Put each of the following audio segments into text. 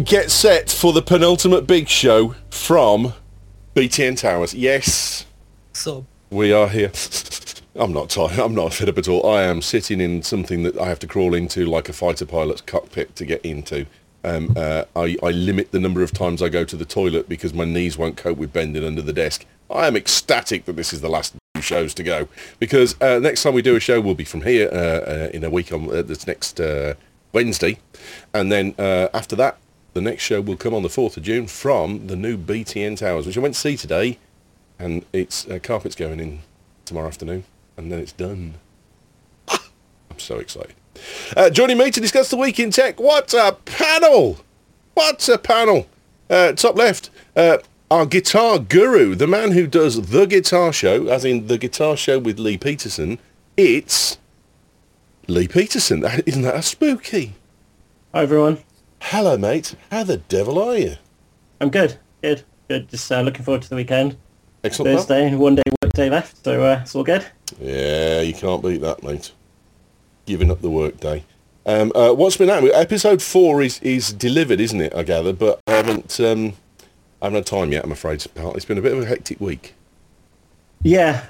get set for the penultimate big show from BTN Towers. Yes, So we are here. I'm not tired. I'm not fed up at all. I am sitting in something that I have to crawl into like a fighter pilot's cockpit to get into. I limit the number of times I go to the toilet because my knees won't cope with bending under the desk. I am ecstatic that this is the last few shows to go, because next time we do a show will be from here in a week on this next Wednesday, and then after that the next show will come on the 4th of June from the new BTN Towers, which I went to see today, and it's carpet's going in tomorrow afternoon, and then it's done. I'm so excited. Joining me to discuss the week in tech, what a panel! What a panel! Top left, our guitar guru, the man who does The Guitar Show, as in The Guitar Show with Lee Peterson. It's Lee Peterson. Isn't that a spooky? Hi everyone. Hello, mate. How the devil are you? I'm good. Just looking forward to the weekend. Excellent. Thursday, one day work day left, so it's all good. Yeah, you can't beat that, mate. Giving up the work day. What's been happening? Episode 4 is delivered, isn't it? I gather, but I haven't had time yet. I'm afraid, pal. It's been a bit of a hectic week. Yeah.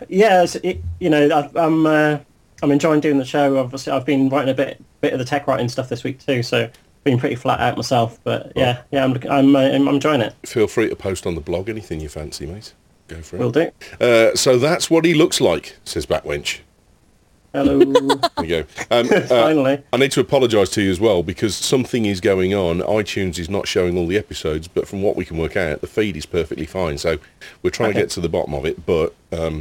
I'm enjoying doing the show. Obviously, I've been writing a bit of the tech writing stuff this week too, so been pretty flat out myself. But yeah, I'm enjoying it. Feel free to post on the blog anything you fancy, mate. Go for it. Will do. So that's what he looks like, says Backwench. Hello. There you go. Finally. I need to apologise to you as well, because something is going on. iTunes is not showing all the episodes, but from what we can work out, the feed is perfectly fine. So we're trying to get to the bottom of it, but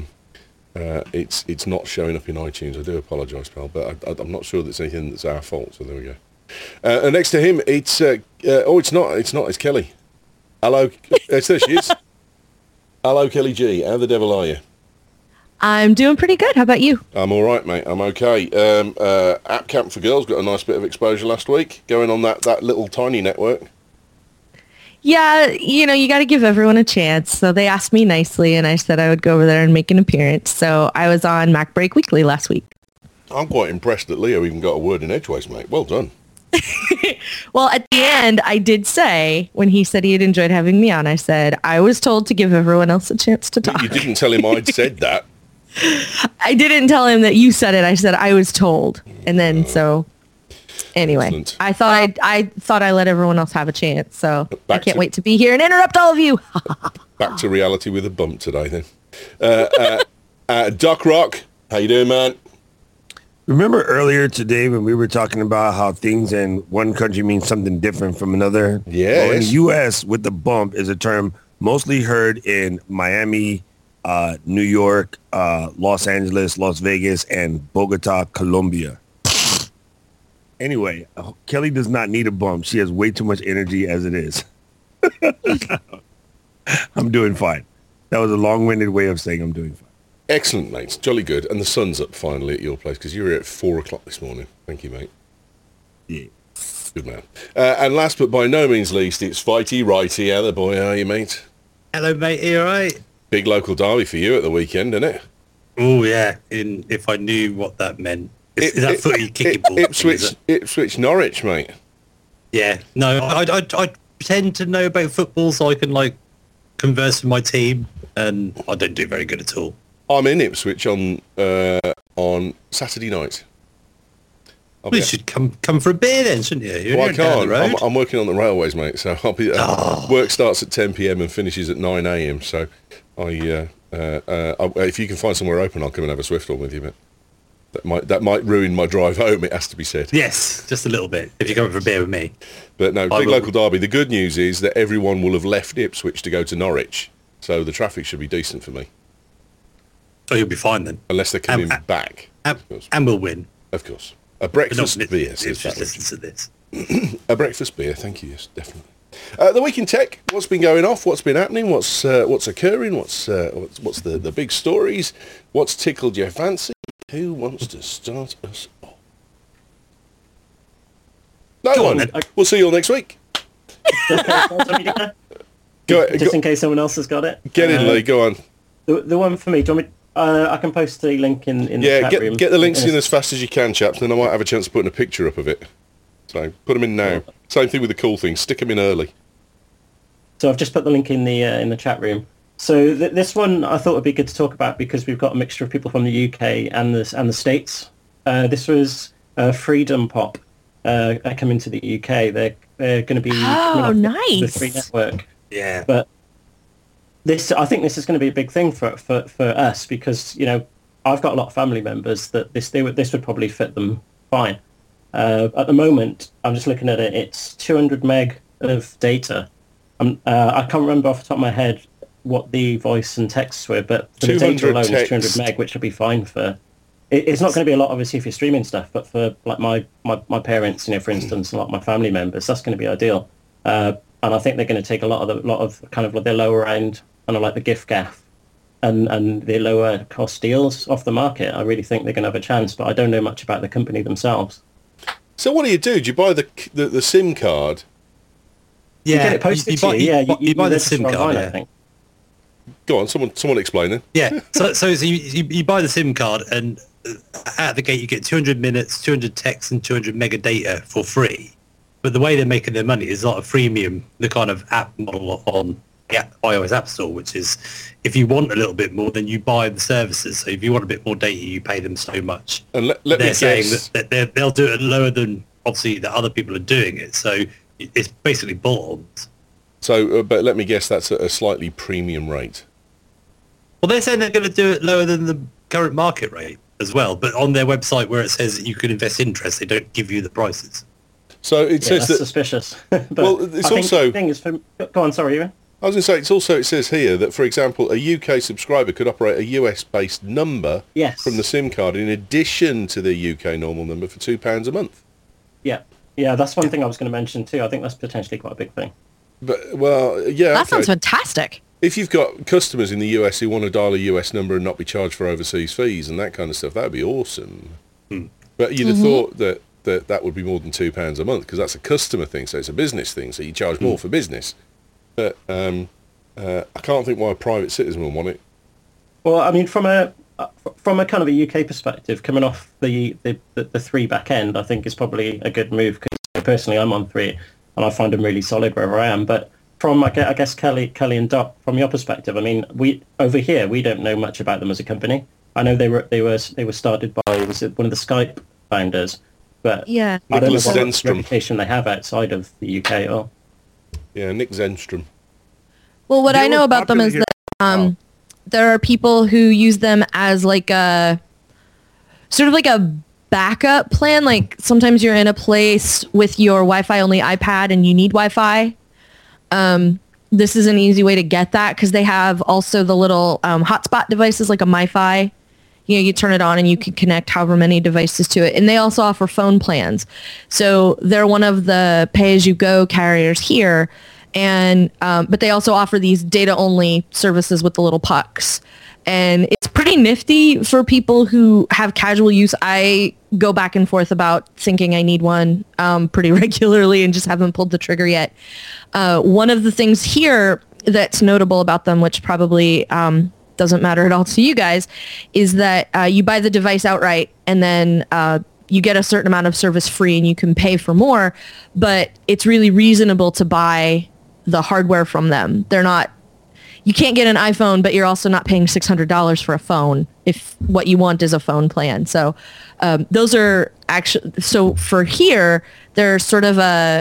it's not showing up in iTunes. I do apologise, pal, but I'm not sure that's anything that's our fault. So there we go. And next to him, it's it's Kelly. Hello, there she is. Hello, Kelly G. How the devil are you? I'm doing pretty good. How about you? I'm all right, mate. I'm okay. App Camp for Girls got a nice bit of exposure last week, going on that little tiny network. Yeah, you got to give everyone a chance. So they asked me nicely, and I said I would go over there and make an appearance. So I was on Mac Break Weekly last week. I'm quite impressed that Leo even got a word in edgeways, mate. Well done. Well, at the end, I did say, when he said he had enjoyed having me on, I said, I was told to give everyone else a chance to talk. You didn't tell him I'd said that. I didn't tell him that you said it. I said I was told. And then, anyway, Excellent. I thought I let everyone else have a chance. So I can't wait to be here and interrupt all of you. Back to reality with a bump today, then. Doc Rock, how you doing, man? Remember earlier today when we were talking about how things in one country mean something different from another? Yes. Well, in the U.S., with the bump is a term mostly heard in Miami, New York, Los Angeles, Las Vegas, and Bogota, Colombia. Anyway, Kelly does not need a bump. She has way too much energy as it is. I'm doing fine. That was a long-winded way of saying I'm doing fine. Excellent, mate. Jolly good. And the sun's up finally at your place, because you were here at 4 o'clock this morning. Thank you, mate. Yeah. Good man. And last but by no means least, it's Fighty Righty. How the boy are you, mate? hello, mate. Are you all right? Big local derby for you at the weekend, isn't it? Oh yeah. If I knew what that meant, is that footy kicking ball? Ipswich Norwich, mate. Yeah. No, I pretend to know about football so I can converse with my team, and I don't do very good at all. I'm in Ipswich on Saturday night. Well, you should come for a beer then, shouldn't you? You're Well, I down the can't. road. I'm working on the railways, mate. So I'll be. Work starts at 10 p.m. and finishes at 9 a.m. So if you can find somewhere open, I'll come and have a Swift on with you, mate. That might ruin my drive home. It has to be said. Yes, just a little bit. If you come for a beer with me. But no, big local derby. The good news is that everyone will have left Ipswich to go to Norwich, so the traffic should be decent for me. So you'll be fine then. Unless they're coming back. And we'll win. Of course. A breakfast But beer, if says just that. listen to this. A breakfast beer, thank you, yes, definitely. The week in tech, what's been going off, what's been happening, what's occurring, what's the big stories, what's tickled your fancy, who wants to start us off? No one. We'll see you all next week. Just in case someone else has got it. Get in, Lee, go on. The one for me, do you want me, I can post the link in the chat room. Get the links in as fast as you can, chaps, then I might have a chance of putting a picture up of it. So put them in now. Same thing with the cool things. Stick them in early. So I've just put the link in the chat room. So this one I thought would be good to talk about because we've got a mixture of people from the UK and the States. This was Freedom Pop coming to the UK. They're going to be coming off nice. the Free Network. Yeah. But I think this is going to be a big thing for us because, you know, I've got a lot of family members that this would probably fit them fine. At the moment, I'm just looking at it. It's 200 meg of data. I can't remember off the top of my head what the voice and texts were, but for the data alone is 200 meg, which would be fine for. It's not going to be a lot, obviously, if you're streaming stuff, but for like my parents, you know, for instance, a lot of my family members, that's going to be ideal. And I think they're going to take a lot of kind of like their lower end, kind of like the gift gaff, and the lower cost deals off the market. I really think they're going to have a chance, but I don't know much about the company themselves. So what do? Do you buy the SIM card? Yeah, you get it posted to you. Yeah, you buy the SIM card. Online, Yeah. I think. Go on, someone explain it. Yeah, so you buy the SIM card, and out the gate you get 200 minutes, 200 texts, and 200 mega data for free. But the way they're making their money is like a freemium, the kind of app model on the iOS App Store, which is if you want a little bit more, then you buy the services. So if you want a bit more data, you pay them so much. And let they're me saying guess. that they'll do it lower than obviously the other people are doing it. So it's basically bolt-ons. So, but let me guess, that's a slightly premium rate. Well, they're saying they're going to do it lower than the current market rate as well. But on their website where it says that you can invest interest, they don't give you the prices. So it Yeah, says that's that. suspicious. But Well, it's I think also- the thing is go on. Sorry, Ewan. I was going to say, it says here that, for example, a UK subscriber could operate a US-based number Yes. from the SIM card in addition to the UK normal number for £2 a month. Yeah, that's one thing I was going to mention too. I think that's potentially quite a big thing. But, well, yeah, That okay. sounds fantastic. If you've got customers in the US who want to dial a US number and not be charged for overseas fees and that kind of stuff, that would be awesome. But you'd have thought that would be more than £2 a month because that's a customer thing, so it's a business thing, so you charge more for business. But I can't think why a private citizen would want it. Well, I mean, from a kind of a UK perspective, coming off the 3 back end, I think is probably a good move because personally I'm on 3 and I find them really solid wherever I am. But from I guess Kelly and Doc, from your perspective, I mean, we over here we don't know much about them as a company. I know they were started by was it one of the Skype founders, but Yeah. I don't know Nicholas what Zenstrom. reputation they have outside of the UK at all. Yeah, Nick Zenstrom. Well, what They I know were about them popular is here- that there are people who use them as like a sort of like a backup plan. Like sometimes you're in a place with your Wi-Fi only iPad and you need Wi-Fi. This is an easy way to get that because they have also the little hotspot devices like a MiFi. You know, you turn it on and you can connect however many devices to it. And they also offer phone plans. So they're one of the pay-as-you-go carriers here. And but they also offer these data-only services with the little pucks. And it's pretty nifty for people who have casual use. I go back and forth about thinking I need one pretty regularly and just haven't pulled the trigger yet. One of the things here that's notable about them, which probably doesn't matter at all to you guys, is that you buy the device outright and then you get a certain amount of service free and you can pay for more, but it's really reasonable to buy the hardware from them. They're not, you can't get an iPhone, but you're also not paying $600 for a phone if what you want is a phone plan. So those are actually, so for here, they're sort of a,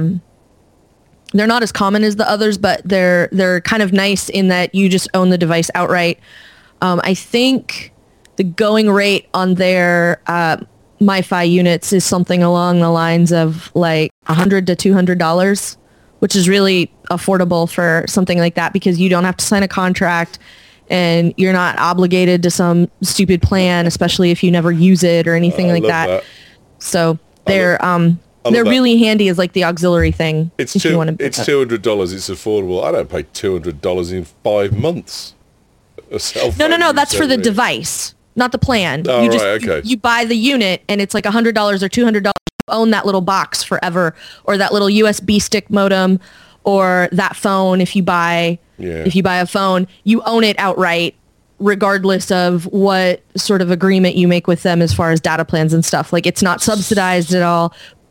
they're not as common as the others, but they're kind of nice in that you just own the device outright. I think the going rate on their MiFi units is something along the lines of like $100 to $200, which is really affordable for something like that because you don't have to sign a contract and you're not obligated to some stupid plan, especially if you never use it or anything like love that. So they're love they're that. really handy as like the auxiliary thing. It's if you want to. it's $200. It's affordable. I don't pay $200 in 5 months. A cell No, phone that's for the service. device, not the plan. Oh, you just right, okay. you buy the unit and it's like $100 or $200. You own that little box forever, or that little USB stick modem, or that phone. If you buy a phone, you own it outright, regardless of what sort of agreement you make with them as far as data plans and stuff. Like it's not subsidized at all,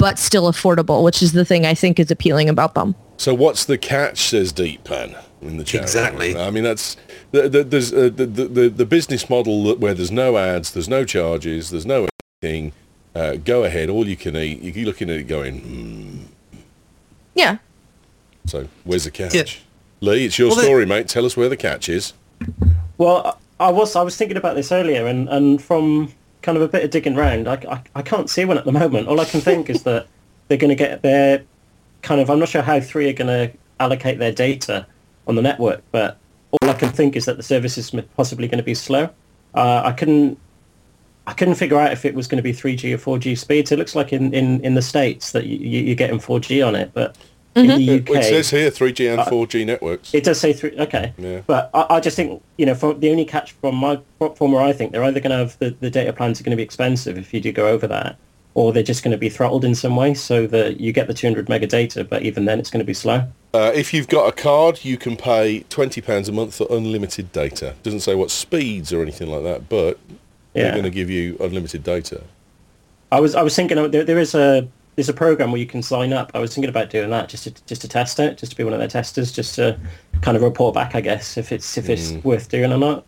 but still affordable, which is the thing I think is appealing about them. So what's the catch, says Deep Pan in the chat. Exactly. I mean, that's there's the business model where there's no ads, there's no charges, there's no anything. Go ahead, all you can eat. You're looking at it going, Yeah. So where's the catch? Yeah. Lee, it's your story, mate. Tell us where the catch is. Well, I was thinking about this earlier, and from kind of a bit of digging around, I can't see one at the moment. All I can think is that they're going to get their kind of, I'm not sure how 3 are going to allocate their data on the network, but all I can think is that the service is possibly going to be slow. I couldn't figure out if it was going to be 3G or 4G speeds. It looks like in the States that you're getting 4G on it, but in the UK... It says here 3G and 4G networks. It does say 3, okay. Yeah. But I just think, for the only catch from where I think they're either going to have the data plans are going to be expensive if you do go over that, or they're just going to be throttled in some way so that you get the 200 mega data, but even then it's going to be slow. If you've got a card, you can pay £20 a month for unlimited data. Doesn't say what speeds or anything like that, but they're going to give you unlimited data. I was thinking there's a program where you can sign up. I was thinking about doing that just to test it, just to be one of their testers, just to kind of report back, I guess, if it's worth doing or not.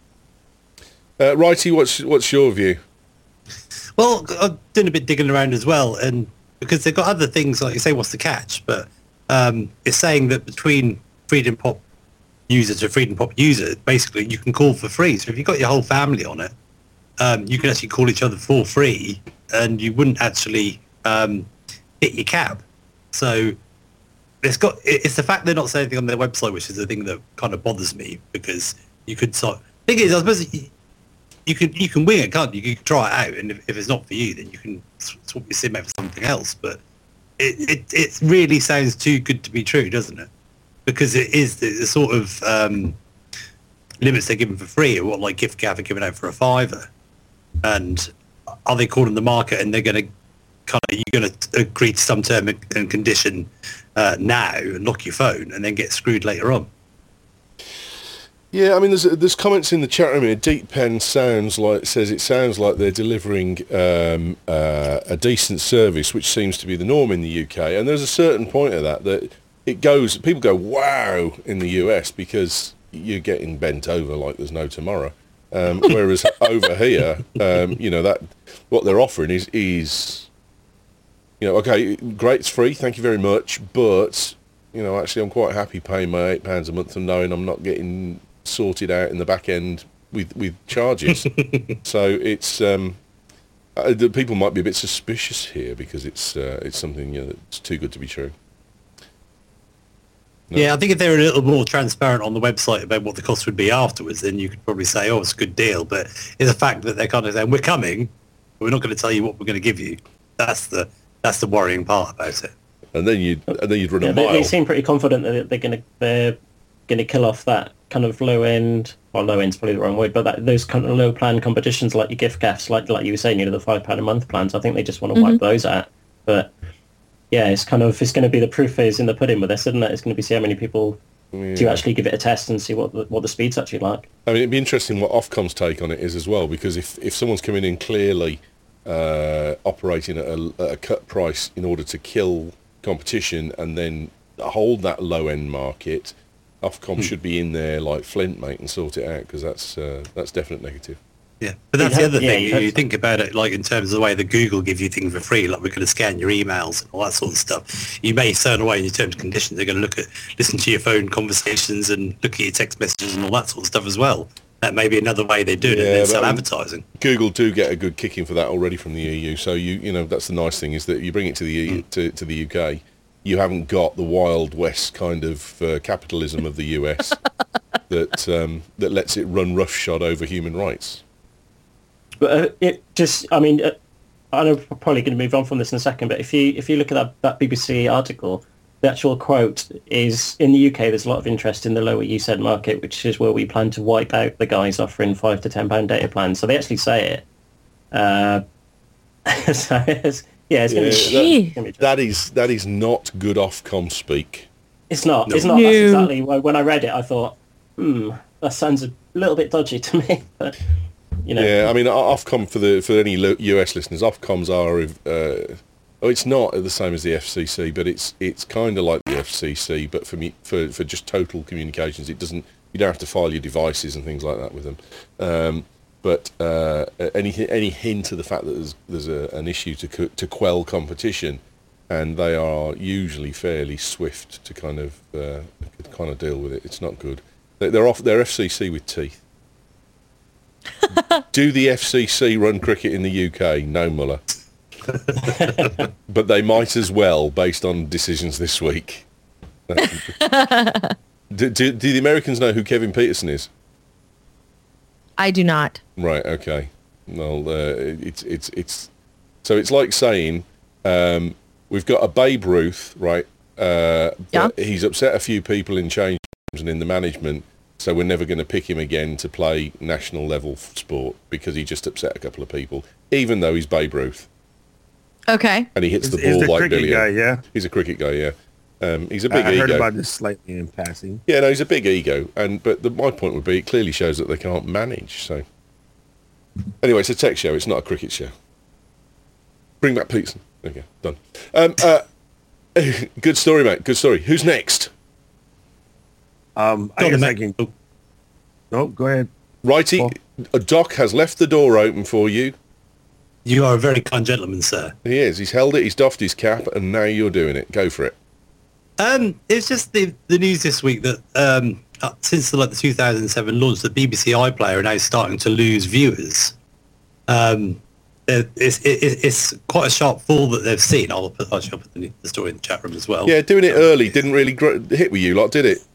Righty, what's your view? Well, I've done a bit digging around as well, and because they've got other things, like you say, what's the catch? But it's saying that between Freedom Pop user to Freedom Pop user, basically you can call for free. So if you've got your whole family on it, you can actually call each other for free, and you wouldn't actually hit your cap. So it's the fact they're not saying anything on their website, which is the thing that kind of bothers me, because you could sort. Thing is, I suppose you can wing it, can't you? You can try it out, and if it's not for you, then you can swap your SIM out for something else. But it really sounds too good to be true, doesn't it? Because it is the sort of limits they're giving for free, or what like giffgaff are giving out for £5, and are they calling the market and they're going to you're going to agree to some term and condition now and lock your phone and then get screwed later on? Yeah, I mean, there's comments in the chat room here. Deep Pen says it sounds like they're delivering a decent service, which seems to be the norm in the UK. And there's a certain point of that people go, wow, in the US, because you're getting bent over like there's no tomorrow. Whereas over here, that what they're offering is okay, great, it's free, thank you very much, but actually I'm quite happy paying my £8 a month and knowing I'm not getting sorted out in the back end with charges. So it's the people might be a bit suspicious here because it's something that's too good to be true. No. Yeah, I think if they were a little more transparent on the website about what the cost would be afterwards, then you could probably say, oh, it's a good deal. But it's the fact that they're kind of saying, we're coming, but we're not going to tell you what we're going to give you. That's the worrying part about it. And then you'd run a mile. They seem pretty confident that they're going to kill off that kind of low end's probably the wrong word, but those kind of low plan competitions like your gift gaffs, like you were saying, the £5 a month plans. I think they just want to wipe those out. But yeah, it's going to be the proof is in the pudding with this, isn't it? It's going to be see how many people do actually give it a test and see what the speed's actually like. I mean, it'd be interesting what Ofcom's take on it is as well, because if someone's coming in clearly operating at a cut price in order to kill competition and then hold that low end market, Ofcom should be in there like Flint, mate, and sort it out, because that's definite negative. Yeah, but that's the other thing. You think about it, like in terms of the way that Google give you things for free, like we're going to scan your emails and all that sort of stuff. You may turn away in your terms and conditions. They're going to listen to your phone conversations and look at your text messages and all that sort of stuff as well. That may be another way they do it, and then sell advertising. Google do get a good kicking for that already from the EU. So that's the nice thing, is that you bring it to the EU, to the UK. You haven't got the Wild West kind of capitalism of the US that lets it run roughshod over human rights. But I know we're probably going to move on from this in a second, but if you look at that BBC article, the actual quote is, in the UK, there's a lot of interest in the lower USED market, which is where we plan to wipe out the guys offering £5 to £10 data plans. So they actually say it. So it's going to be... That is not good Ofcom speak. It's not. No. It's not. No. That's exactly when I read it, I thought, that sounds a little bit dodgy to me. But, Yeah, I mean, Ofcom, for any US listeners, Ofcoms are Oh, it's not the same as the FCC, but it's kind of like the FCC, but for just total communications. It doesn't. You don't have to file your devices and things like that with them. But any hint of the fact that there's an issue to quell competition, and they are usually fairly swift to kind of deal with it. It's not good. They're FCC with teeth. Do the FCC run cricket in the UK? No, Muller. But they might as well, based on decisions this week. Do the Americans know who Kevin Peterson is? I do not. Right. Okay. Well, it's so it's like saying we've got a Babe Ruth, right? But he's upset a few people in change rooms and in the management, so we're never going to pick him again to play national level sport because he just upset a couple of people, even though he's Babe Ruth. Okay. And he hits the ball like Billy. Guy, yeah. He's a cricket guy, yeah. He's a big ego. I heard about this slightly in passing. Yeah, no, he's a big ego. But my point would be, it clearly shows that they can't manage. So, anyway, it's a tech show. It's not a cricket show. Bring back Peterson. Okay, done. Good story, mate. Good story. Who's next? I guess I can. No, go ahead. Righty, Doc has left the door open for you. You are a very kind gentleman, sir. He is. He's held it. He's doffed his cap, and now you're doing it. Go for it. It's just the news this week that since the 2007 launch, the BBC iPlayer are now starting to lose viewers. It's quite a sharp fall that they've seen. I'll put the story in the chat room as well. Yeah, doing it early didn't really hit with you lot, did it?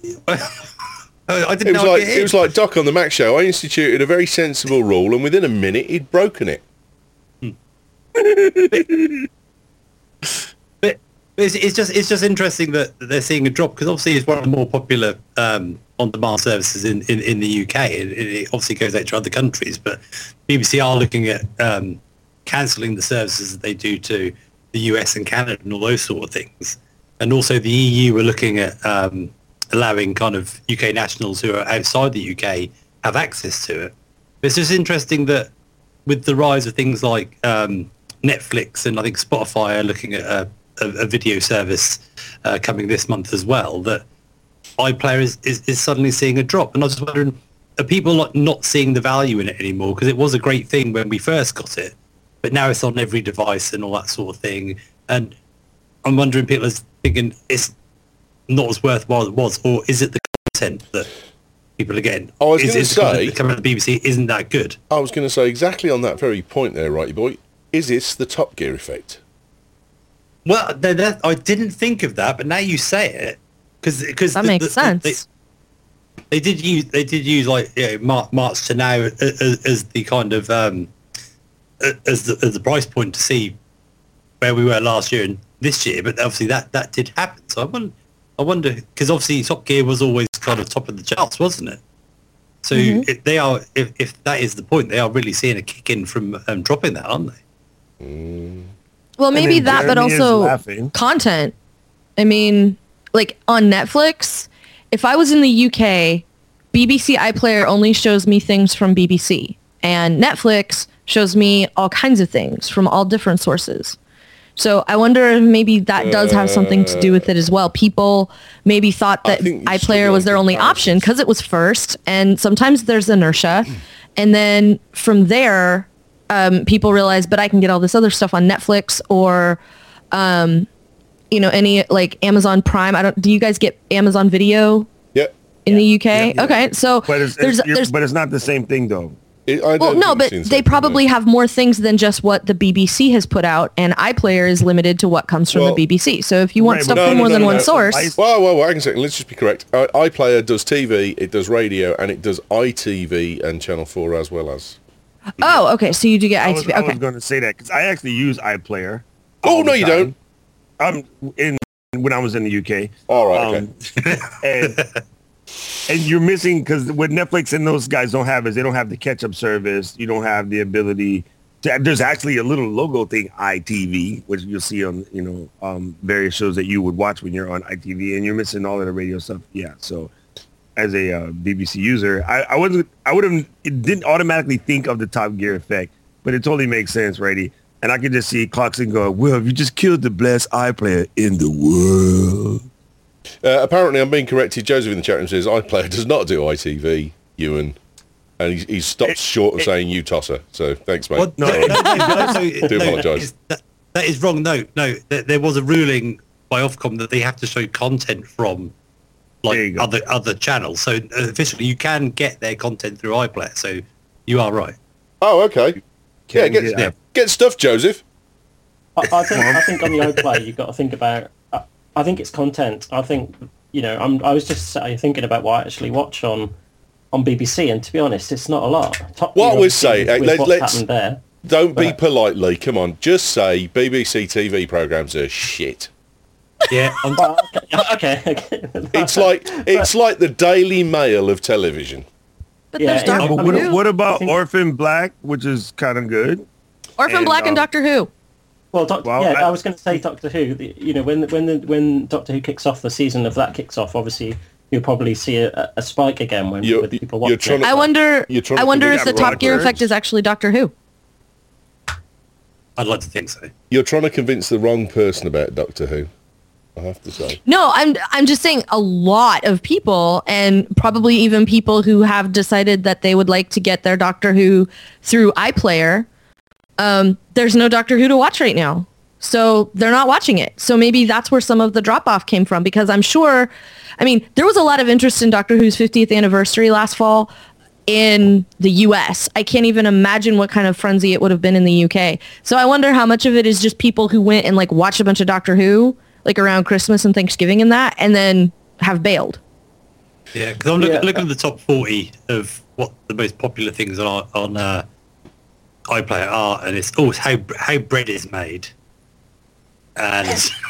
I didn't know it was like Doc on the Mac Show. I instituted a very sensible rule, and within a minute, he'd broken it. But it's just interesting that they're seeing a drop, because obviously it's one of the more popular on-demand services in the UK. It obviously goes out to other countries, but BBC are looking at cancelling the services that they do to the US and Canada and all those sort of things. And also the EU are looking at allowing kind of UK nationals who are outside the UK have access to it. But it's just interesting that with the rise of things like Netflix and I think Spotify are looking at a video service coming this month as well, that iPlayer is suddenly seeing a drop. And I was just wondering, are people not seeing the value in it anymore? Because it was a great thing when we first got it, but now it's on every device and all that sort of thing. And I'm wondering, people are thinking it's not as worthwhile as it was, or is it the content that people are getting? I was going to say, coming out of the BBC isn't that good. I was going to say exactly on that very point there, righty boy. Is this the Top Gear effect? Well, I didn't think of that, but now you say it, because that makes sense. They did use like March to now as the kind of as the price point to see where we were last year and this year, but obviously that did happen. So I wonder, because obviously Top Gear was always kind of top of the charts, wasn't it? So they are, if that is the point, they are really seeing a kick in from dropping that, aren't they? Well, maybe that, but also content. I mean, like on Netflix, if I was in the UK, BBC iPlayer only shows me things from BBC, and Netflix shows me all kinds of things from all different sources. So I wonder if maybe that does have something to do with it as well. People maybe thought that iPlayer was their only option because it was first, and sometimes there's inertia. And then from there, people realize, but I can get all this other stuff on Netflix or, any like Amazon Prime. Do you guys get Amazon Video? Yep. In the UK? Yeah. Okay, so but it's not the same thing though. But they probably have more things than just what the BBC has put out, and iPlayer is limited to what comes from the BBC. So if you want stuff from more than one source... Well, hang on a second. Let's just be correct. iPlayer does TV, it does radio, and it does ITV and Channel 4 as well as... Oh, okay. So you do get ITV. I was going to say that, because I actually use iPlayer. Oh, no, you don't. When I was in the UK. All right, okay. And you're missing, because what Netflix and those guys don't have is they don't have the catch-up service. You don't have the ability to, there's actually a little logo thing, ITV, which you'll see on, various shows that you would watch when you're on ITV, and you're missing all of the radio stuff. Yeah. So as a BBC user, it didn't automatically think of the Top Gear effect, but it totally makes sense, righty? And I can just see Clarkson going, "Well, you just killed the best iPlayer in the world." Apparently, I'm being corrected. Joseph in the chat room says iPlayer does not do ITV, Ewan. And he's stopped short of saying you tosser. So thanks, mate. What? No, Do apologise. That is wrong. No, there was a ruling by Ofcom that they have to show content from like other channels. So officially, you can get their content through iPlayer. So you are right. Oh, okay. Get stuff, Joseph. I think on the iPlayer you've got to think about. I think it's content. I think I was just thinking about what I actually watch on BBC, and to be honest, it's not a lot. What I would say, what's happened there. Don't be politely. Come on, just say BBC TV programs are shit. Yeah. Okay. It's like the Daily Mail of television. But there's Doctor Who. What about Orphan Black, which is kind of good? Orphan Black and Doctor Who. Well, I was going to say Doctor Who. When Doctor Who kicks off, the season of that kicks off. Obviously, you'll probably see a spike again with people watching. I wonder if the Top Gear effect is actually Doctor Who. I'd like to think so. You're trying to convince the wrong person about Doctor Who, I have to say. No, I'm just saying a lot of people, and probably even people who have decided that they would like to get their Doctor Who through iPlayer. There's no Doctor Who to watch right now. So they're not watching it. So maybe that's where some of the drop-off came from, because I'm sure, there was a lot of interest in Doctor Who's 50th anniversary last fall in the US. I can't even imagine what kind of frenzy it would have been in the UK. So I wonder how much of it is just people who went and watched a bunch of Doctor Who, around Christmas and Thanksgiving and that, and then have bailed. Yeah, because I'm looking at the top 40 of what the most popular things on iPlayer are, and it's how bread is made. And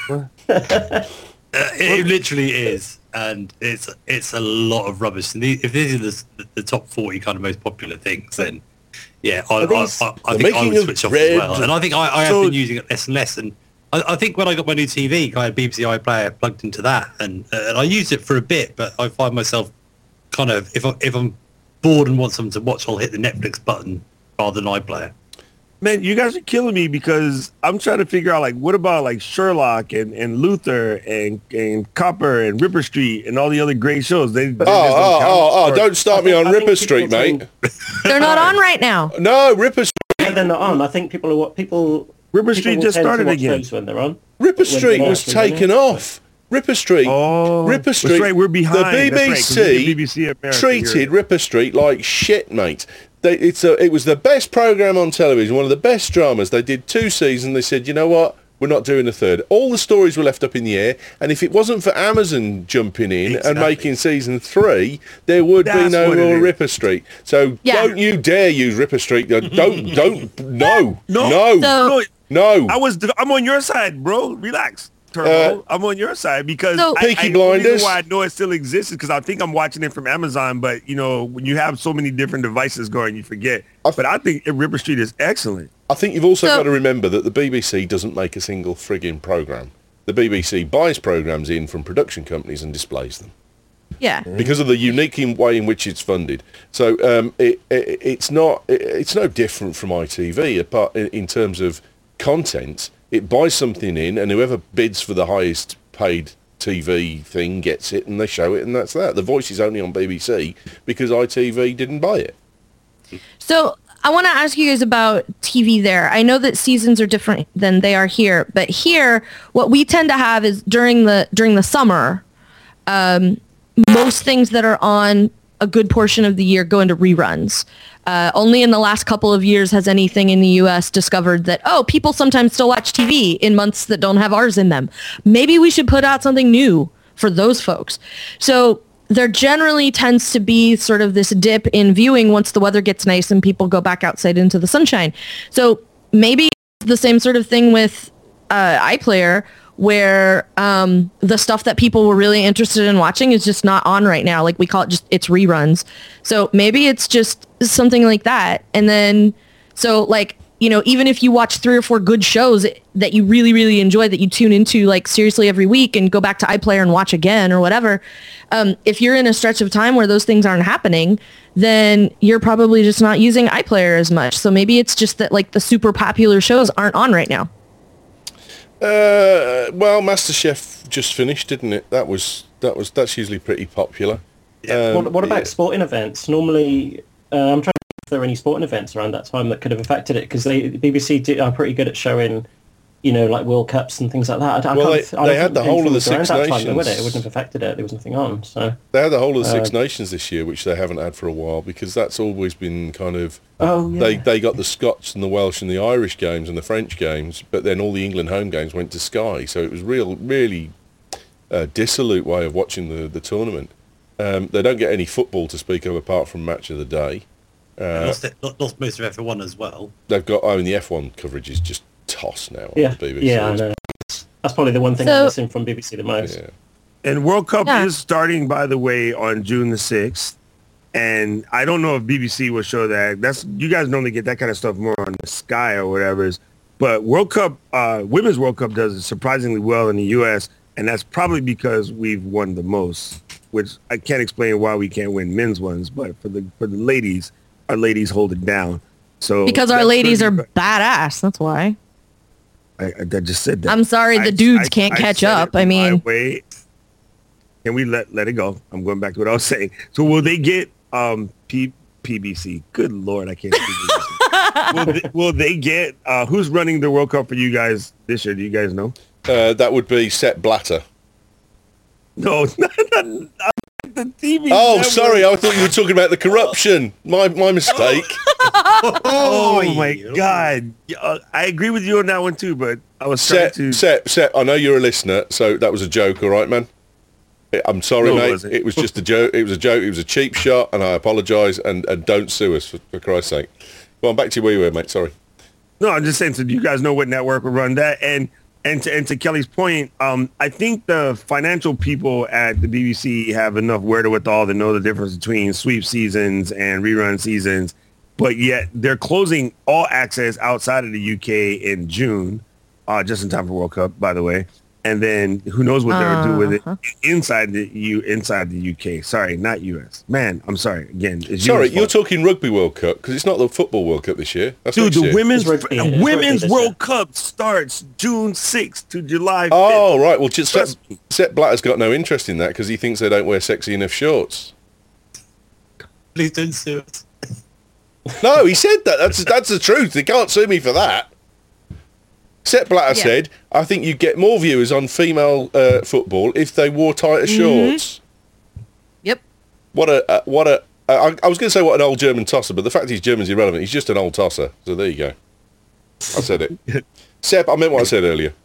it literally is, and it's a lot of rubbish. And if these are the top 40 kind of most popular things, then I think I would switch off as well. And I think I have been using it less and less. And I think when I got my new TV, I had BBC iPlayer plugged into that, and I used it for a bit. But I find myself kind of if I'm bored and want something to watch, I'll hit the Netflix button rather than iPlayer. Man, you guys are killing me, because I'm trying to figure out what about Sherlock and Luther and Copper and Ripper Street and all the other great shows. Don't start me on Ripper Street, mate. They're not on right now. No, Ripper Street. Yeah, they're not on. I think Ripper Street just started again. When they're on. Ripper Street was taken off. Ripper Street. Ripper Street. That's right, we're behind. The BBC treated Ripper Street like shit, mate. It was the best programme on television, one of the best dramas. They did 2 seasons. They said, you know what? We're not doing a third. All the stories were left up in the air, and if it wasn't for Amazon jumping in and making season 3, there would be no more Ripper Street. So don't you dare use Ripper Street. No. I'm on your side, bro. Relax. Turbo. I'm on your side, because Peaky Blinders. The reason why I know it still exists is because I think I'm watching it from Amazon, but when you have so many different devices going, you forget. But I think Ripper Street is excellent. I think you've also got to remember that the BBC doesn't make a single frigging programme. The BBC buys programmes in from production companies and displays them. Yeah. Because of the unique way in which it's funded. So it's no different from ITV, apart in terms of content. It buys something in, and whoever bids for the highest paid TV thing gets it, and they show it, and that's that. The Voice is only on BBC because ITV didn't buy it. So I want to ask you guys about TV there. I know that seasons are different than they are here, but here, what we tend to have is during the summer, most things that are on a good portion of the year go into reruns. Only in the last couple of years has anything in the U.S. discovered that, people sometimes still watch TV in months that don't have ours in them. Maybe we should put out something new for those folks. So there generally tends to be sort of this dip in viewing once the weather gets nice and people go back outside into the sunshine. So maybe the same sort of thing with iPlayer, where the stuff that people were really interested in watching is just not on right now. We call it it's reruns. So maybe it's just something like that. And then, you know, even if you watch 3 or 4 good shows that you really, really enjoy, that you tune into like seriously every week and go back to iPlayer and watch again or whatever, if you're in a stretch of time where those things aren't happening, then you're probably just not using iPlayer as much. So maybe it's just that like the super popular shows aren't on right now. Well, MasterChef just finished, didn't it? That's usually pretty popular. What about sporting events? Normally, I'm trying to think if there are any sporting events around that time that could have affected it, because the BBC are pretty good at showing, you know, like World Cups and things like that. They had the whole of the Six Nations. It wouldn't have affected it. There was nothing on. So they had the whole of the Six Nations this year, which they haven't had for a while, because that's always been kind of. Oh yeah. They got the Scots and the Welsh and the Irish games and the French games, but then all the England home games went to Sky. So it was really dissolute way of watching the tournament. They don't get any football to speak of apart from Match of the Day. Lost most of F1 as well. They've got the F1 coverage is just toss now on the BBC. Yeah, I know. That's probably the one thing I'm missing from BBC the most. Yeah. And World Cup is starting, by the way, on June the 6th. And I don't know if BBC will show that. You guys normally get that kind of stuff more on the Sky or whatever. But World Cup, Women's World Cup does surprisingly well in the U.S. And that's probably because we've won the most, which I can't explain why we can't win men's ones. But for the ladies, our ladies hold it down. So because our ladies are badass. That's why. I just said that. I'm sorry, the dudes can't catch up. I mean, wait. Can we let it go? I'm going back to what I was saying. So will they get PBC? Good Lord, I can't speak. will they get who's running the World Cup for you guys this year? Do you guys know? That would be Sepp Blatter. No, the TV. Oh, sorry, I thought you were talking about the corruption. My mistake. Oh my God! I agree with you on that one too, but I was trying to. Sepp, I know you're a listener, so that was a joke, all right, man. I'm sorry, mate. It was just a joke. It was a joke. It was a cheap shot, and I apologise. And don't sue us for Christ's sake. Well, back to where you were, mate. Sorry. No, I'm just saying. So you guys know what network will run that, and to Kelly's point, I think the financial people at the BBC have enough wherewithal to know the difference between sweep seasons and rerun seasons, but yet they're closing all access outside of the UK in June, just in time for World Cup, by the way. And then who knows what they'll do with it inside the UK. Sorry, not US. Man, I'm sorry. Again, it's sorry, you're talking Rugby World Cup because it's not the Football World Cup this year. That's dude, the Women's Women's World Cup starts June 6th to July 5th. Oh, right. Well, just Sepp Blatter's got no interest in that because he thinks they don't wear sexy enough shorts. Please don't sue us. No, he said that. That's the truth. They can't sue me for that. Sepp Blatter said, I think you'd get more viewers on female football if they wore tighter shorts. Yep. I was going to say what an old German tosser, but the fact he's German's irrelevant. He's just an old tosser. So there you go. I said it. Sepp, I meant what I said earlier.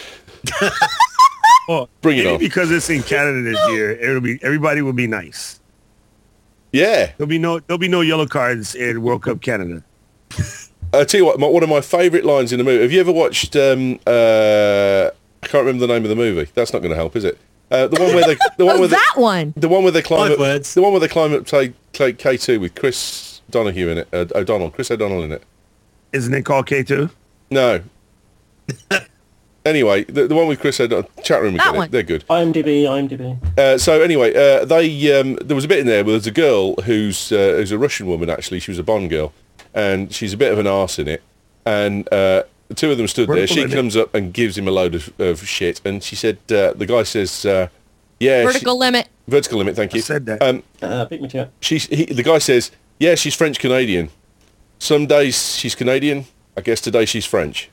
Well, bring it on. Because it's in Canada this year, everybody will be nice. Yeah. There'll be no yellow cards in World Cup Canada. I tell you what, one of my favourite lines in the movie. Have you ever watched? I can't remember the name of the movie. That's not going to help, is it? The one where the one where they climb up, the one where they climb up to K2 with Chris Donahue in it. Chris O'Donnell in it. Isn't it called K2? No. Anyway, the one with Chris O'Donnell. Chat room again. They're good. IMDb. So anyway, there was a bit in there where there's a girl who's a Russian woman. Actually, she was a Bond girl. And she's a bit of an arse in it. And the two of them stood there. She comes up and gives him a load of shit. And she said, the guy says, Vertical limit. Vertical limit, thank you. I said that. Beat me to it. The guy says, yeah, she's French-Canadian. Some days she's Canadian. I guess today she's French.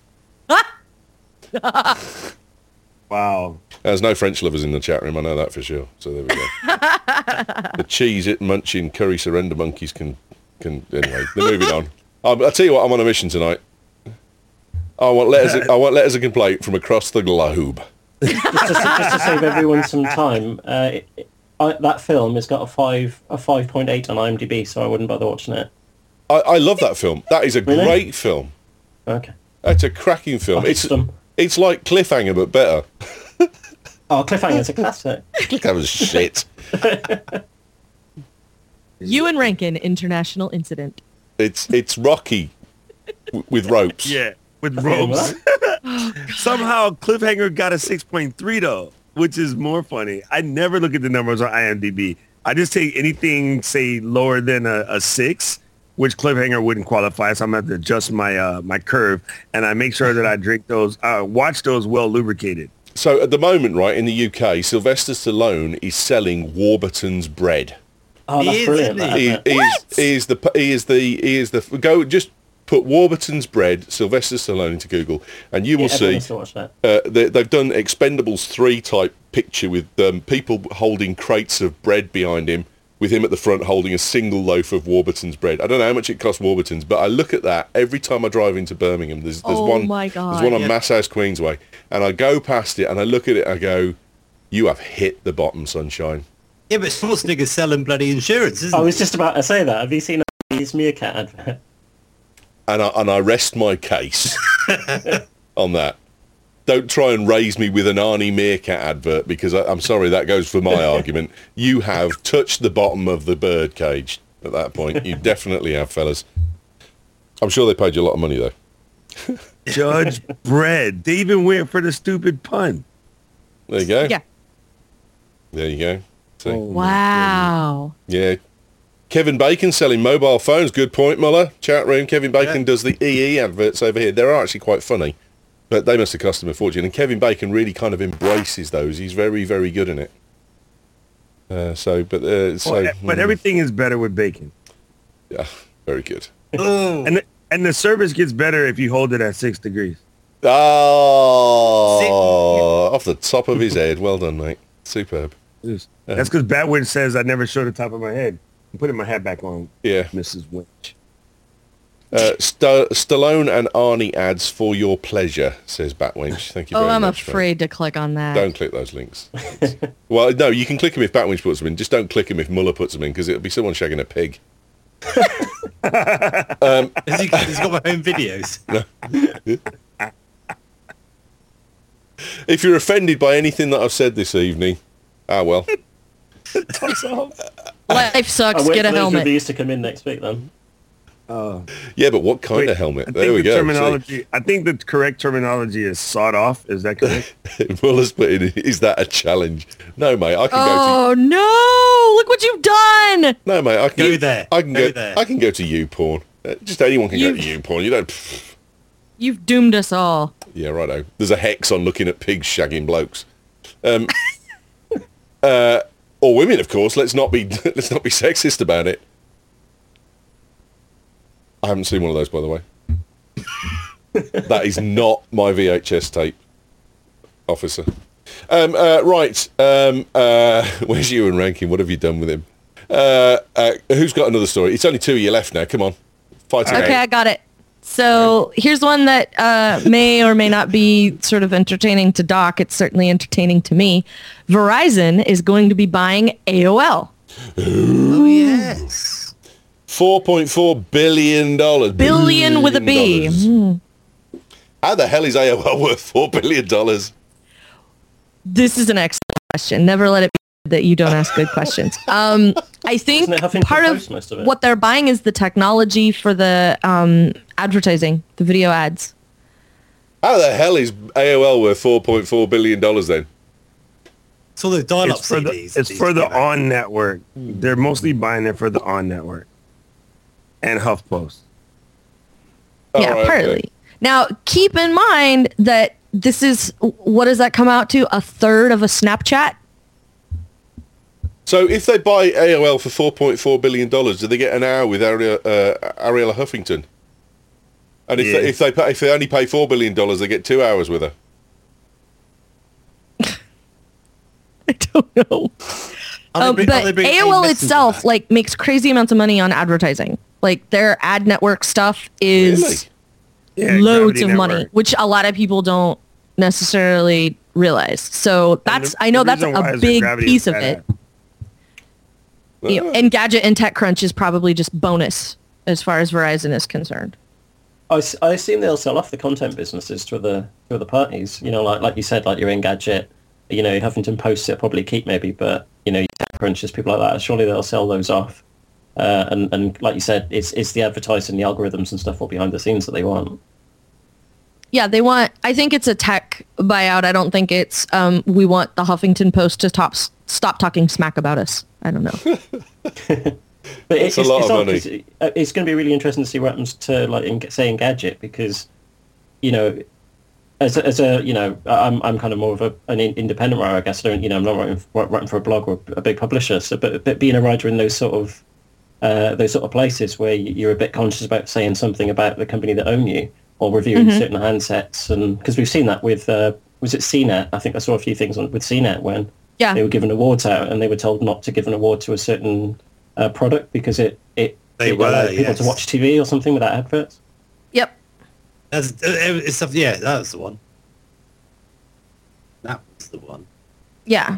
Wow. There's no French lovers in the chat room. I know that for sure. So there we go. The cheese-munching curry surrender monkeys can anyway, they're moving on. I'll tell you what, I'm on a mission tonight. I want letters of complaint from across the globe. Just to save everyone some time, that film has got a 5.8 on IMDb, so I wouldn't bother watching it. I love that film. That is a great film. Okay. That's a cracking film. It's like Cliffhanger, but better. Oh, Cliffhanger's a classic. That was shit. Ewan Rankin International Incident. It's Rocky. with ropes. Yeah, with Okay, ropes. Somehow Cliffhanger got a 6.3 though, which is more funny. I never look at the numbers on IMDb. I just take anything, say, lower than a 6, which Cliffhanger wouldn't qualify, so I'm going to have to adjust my my curve, and I make sure that I drink those, watch those well lubricated. So at the moment, right, in the UK, Sylvester Stallone is selling Warburton's bread. Oh, that's He is, brilliant. isn't That, he? isn't it? He is the go just put Warburton's bread Sylvester Stallone into Google and you will Yeah, everyone see needs to watch that. they've done Expendables 3 type picture with people holding crates of bread behind him with him at the front holding a single loaf of Warburton's bread. I don't know how much it costs Warburton's, but I look at that every time I drive into Birmingham. There's Oh one my God. there's one on Masshouse Queensway and I go past it and I look at it, I go, you have hit the bottom, sunshine. Yeah, but Schwarzenegger's selling bloody insurance, isn't I he? was just about to say that. Have you seen his Meerkat advert? And I rest my case on that. Don't try and raise me with an Arnie Meerkat advert because I'm sorry, that goes for my argument. You have touched the bottom of the bird cage at that point. You definitely have, fellas. I'm sure they paid you a lot of money, though. Judge Bread. They even went for the stupid pun. There you go. Yeah. There you go. See? Oh, my Wow. Yeah. Kevin Bacon selling mobile phones. Good point, Muller. Chat room. Kevin Bacon does the EE adverts over here. They're actually quite funny, but they must have cost him a fortune. And Kevin Bacon really kind of embraces those. He's very, very good in it. But everything is better with bacon. Yeah, very good. Oh, And the service gets better if you hold it at 6 degrees. Oh, off the top of his head. Well done, mate. Superb. That's because Batwitch says I never show the top of my head. I'm putting my hat back on, Yeah. Mrs. Winch. Stallone and Arnie ads for your pleasure, says Batwinch. Thank you Oh, very I'm much. mate. afraid to click on that. Don't click those links. Well, no, you can click them if Batwinch puts them in. Just don't click them if Muller puts them in because it'll be someone shagging a pig. he's got my own videos. If you're offended by anything that I've said this evening, well. Life sucks. I'll wait Get a for those helmet. reviews to come in next week then. Yeah, but what kind of helmet? There we go. I think the correct terminology is sawed off. Is that correct? Muller's put in, is that a challenge? No, mate, I can Oh no! Look what you've done! go to... No, mate, I can Go there. I can Go go there. I can go to YouPorn. Just anyone can go to You- YouPorn. You don't... You've doomed us all. Yeah, righto. There's a hex on looking at pigs shagging blokes. Or women, of course. Let's not be sexist about it. I haven't seen one of those, by the way. That is not my VHS tape, officer. Right. Where's Ewan Rankin? What have you done with him? Who's got another story? It's only 2 of you left now. Come on. Fight it Okay, I out. got it. So here's one that may or may not be sort of entertaining to Doc. It's certainly entertaining to me. Verizon is going to be buying AOL. Oh, yes. $4.4 billion. Billion with a B. Dollars. How the hell is AOL worth $4 billion? This is an excellent question. Never let it be that you don't ask good questions. I think Isn't it Huffington part Post, of most of it? what they're buying is the technology for the advertising, the video ads. How the hell is AOL worth $4.4 billion then? It's all the dial-up It's for the, CDs. it's these for the came out. on network. They're mostly buying it for the on network and HuffPost. Yeah, All right, partly. okay. Now, keep in mind that this is, what does that come out to? A third of a Snapchat? So if they buy AOL for $4.4 billion, do they get an hour with Ariella Huffington? And if, Yeah. if they only pay $4 billion, they get 2 hours with her. I don't know. Are they But bringing AOL Messenger itself back? like makes crazy amounts of money on advertising. Like their ad network stuff is Really? Yeah, loads Gravity of money, Network. which a lot of people don't necessarily realize. So that's the- I know the that's reason why a is that big Gravity piece is of bad. it. You know, Engadget and TechCrunch is probably just bonus as far as Verizon is concerned. I assume they'll sell off the content businesses to other parties. You know, like you said, like your Engadget, you know, Huffington Post they'll probably keep maybe, but you know, your TechCrunches, people like that, surely they'll sell those off. and like you said, it's the advertising, the algorithms and stuff all behind the scenes that they want. Yeah, they want. I think it's a tech buyout. I don't think it's. We want the Huffington Post to stop talking smack about us. I don't know. But It's a lot of money. It's going to be really interesting to see what happens to say Engadget, because as a I'm kind of more of an independent writer, I guess. I'm not writing for a blog or a big publisher. So but being a writer in those sort of places where you're a bit conscious about saying something about the company that own you, or reviewing certain handsets, and because we've seen that with was it CNET? I think I saw a few things with CNET when they were giving awards out and they were told not to give an award to a certain product because it allowed people to watch TV or something without adverts. Yep. That's that was the one. That was the one. Yeah.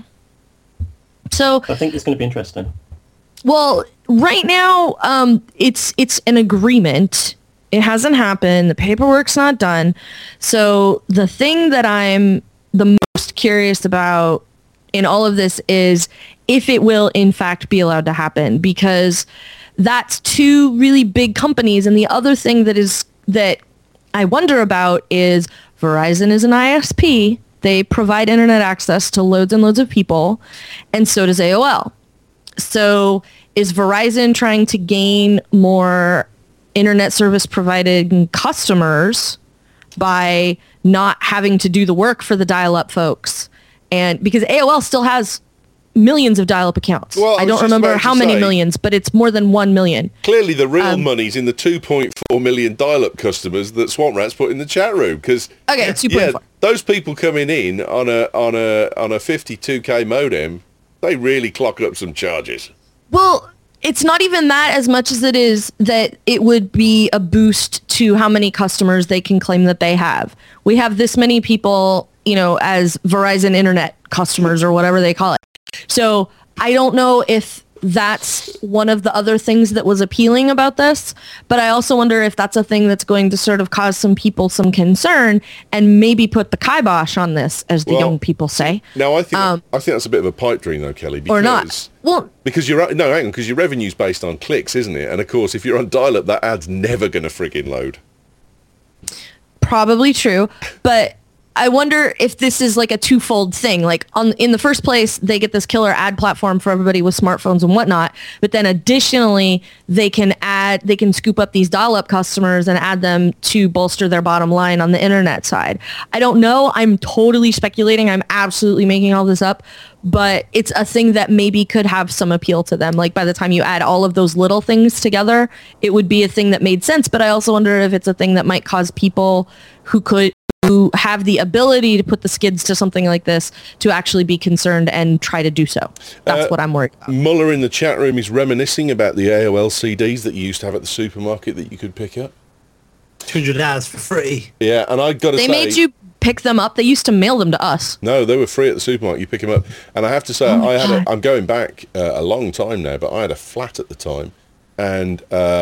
So I think it's going to be interesting. Well, right now, it's an agreement. It hasn't happened. The paperwork's not done. So the thing that I'm the most curious about in all of this is if it will in fact be allowed to happen, because that's two really big companies. And the other thing that I wonder about is Verizon is an ISP. They provide internet access to loads and loads of people, and so does AOL. So is Verizon trying to gain more internet service provided customers by not having to do the work for the dial-up folks? And because AOL still has millions of dial-up accounts. Well, I don't remember how many millions, but it's more than 1 million. Clearly, the real money's in the 2.4 million dial-up customers that Swamp Rat's put in the chat room. Because okay, 2.4. Those people coming in on a 52k modem, they really clock up some charges. Well, it's not even that as much as it is that it would be a boost to how many customers they can claim that they have. We have this many people, as Verizon Internet customers or whatever they call it. So I don't know if that's one of the other things that was appealing about this, but I also wonder if that's a thing that's going to sort of cause some people some concern and maybe put the kibosh on this, as the young people say. No, I think that's a bit of a pipe dream, though, Kelly. Because, or not. Well, because because your revenue's based on clicks, isn't it? And of course, if you're on dial-up, that ad's never going to friggin' load. Probably true, but I wonder if this is like a twofold thing. Like in the first place, they get this killer ad platform for everybody with smartphones and whatnot. But then additionally, they can scoop up these dial-up customers and add them to bolster their bottom line on the internet side. I don't know. I'm totally speculating. I'm absolutely making all this up. But it's a thing that maybe could have some appeal to them. Like by the time you add all of those little things together, it would be a thing that made sense. But I also wonder if it's a thing that might cause people who have the ability to put the skids to something like this to actually be concerned and try to do so. That's what I'm worried about. Muller in the chat room is reminiscing about the AOL CDs that you used to have at the supermarket that you could pick up. 200 hours for free. Yeah, and I got to say... They made you pick them up. They used to mail them to us. No, they were free at the supermarket. You pick them up. And I have to say, I'm going back a long time now, but I had a flat at the time. And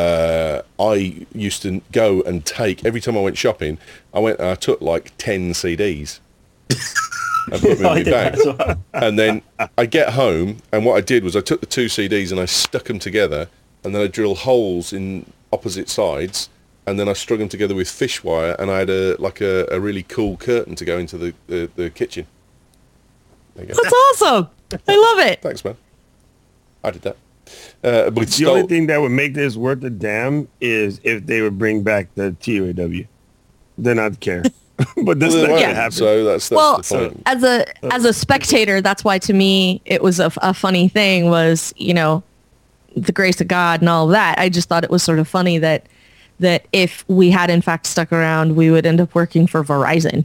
I used to go and take, every time I went shopping, I took like 10 CDs and put them in my bag. Well. And then I get home, and what I did was I took the 2 CDs and I stuck them together, and then I drilled holes in opposite sides, and then I strung them together with fish wire, and I had a really cool curtain to go into the kitchen. There you go. That's awesome. I love it. Thanks, man. I did that. But the only thing that would make this worth a damn is if they would bring back the TUAW. Then I'd care. But that's not going to happen. So that's the point. As a spectator, that's why to me it was a funny thing was, the grace of God and all of that. I just thought it was sort of funny that if we had in fact stuck around, we would end up working for Verizon.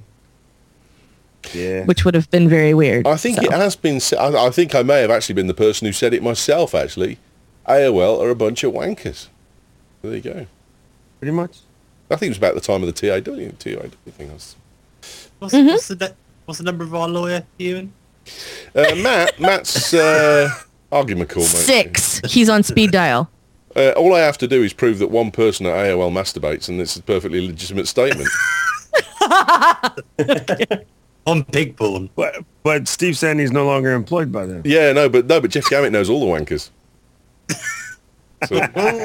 Yeah. Which would have been very weird. I think it has been. I think I may have actually been the person who said it myself, actually. AOL are a bunch of wankers. There you go. Pretty much. I think it was about the time of the TAW thing. What's the number of our lawyer, Ewan? Matt's... I'll give him a call, mate. 6. He's on speed dial. All I have to do is prove that one person at AOL masturbates, and it's a perfectly legitimate statement. On pig porn. But Steve Sandy's no longer employed by them. Yeah, no, but Jeff Gammett knows all the wankers. So,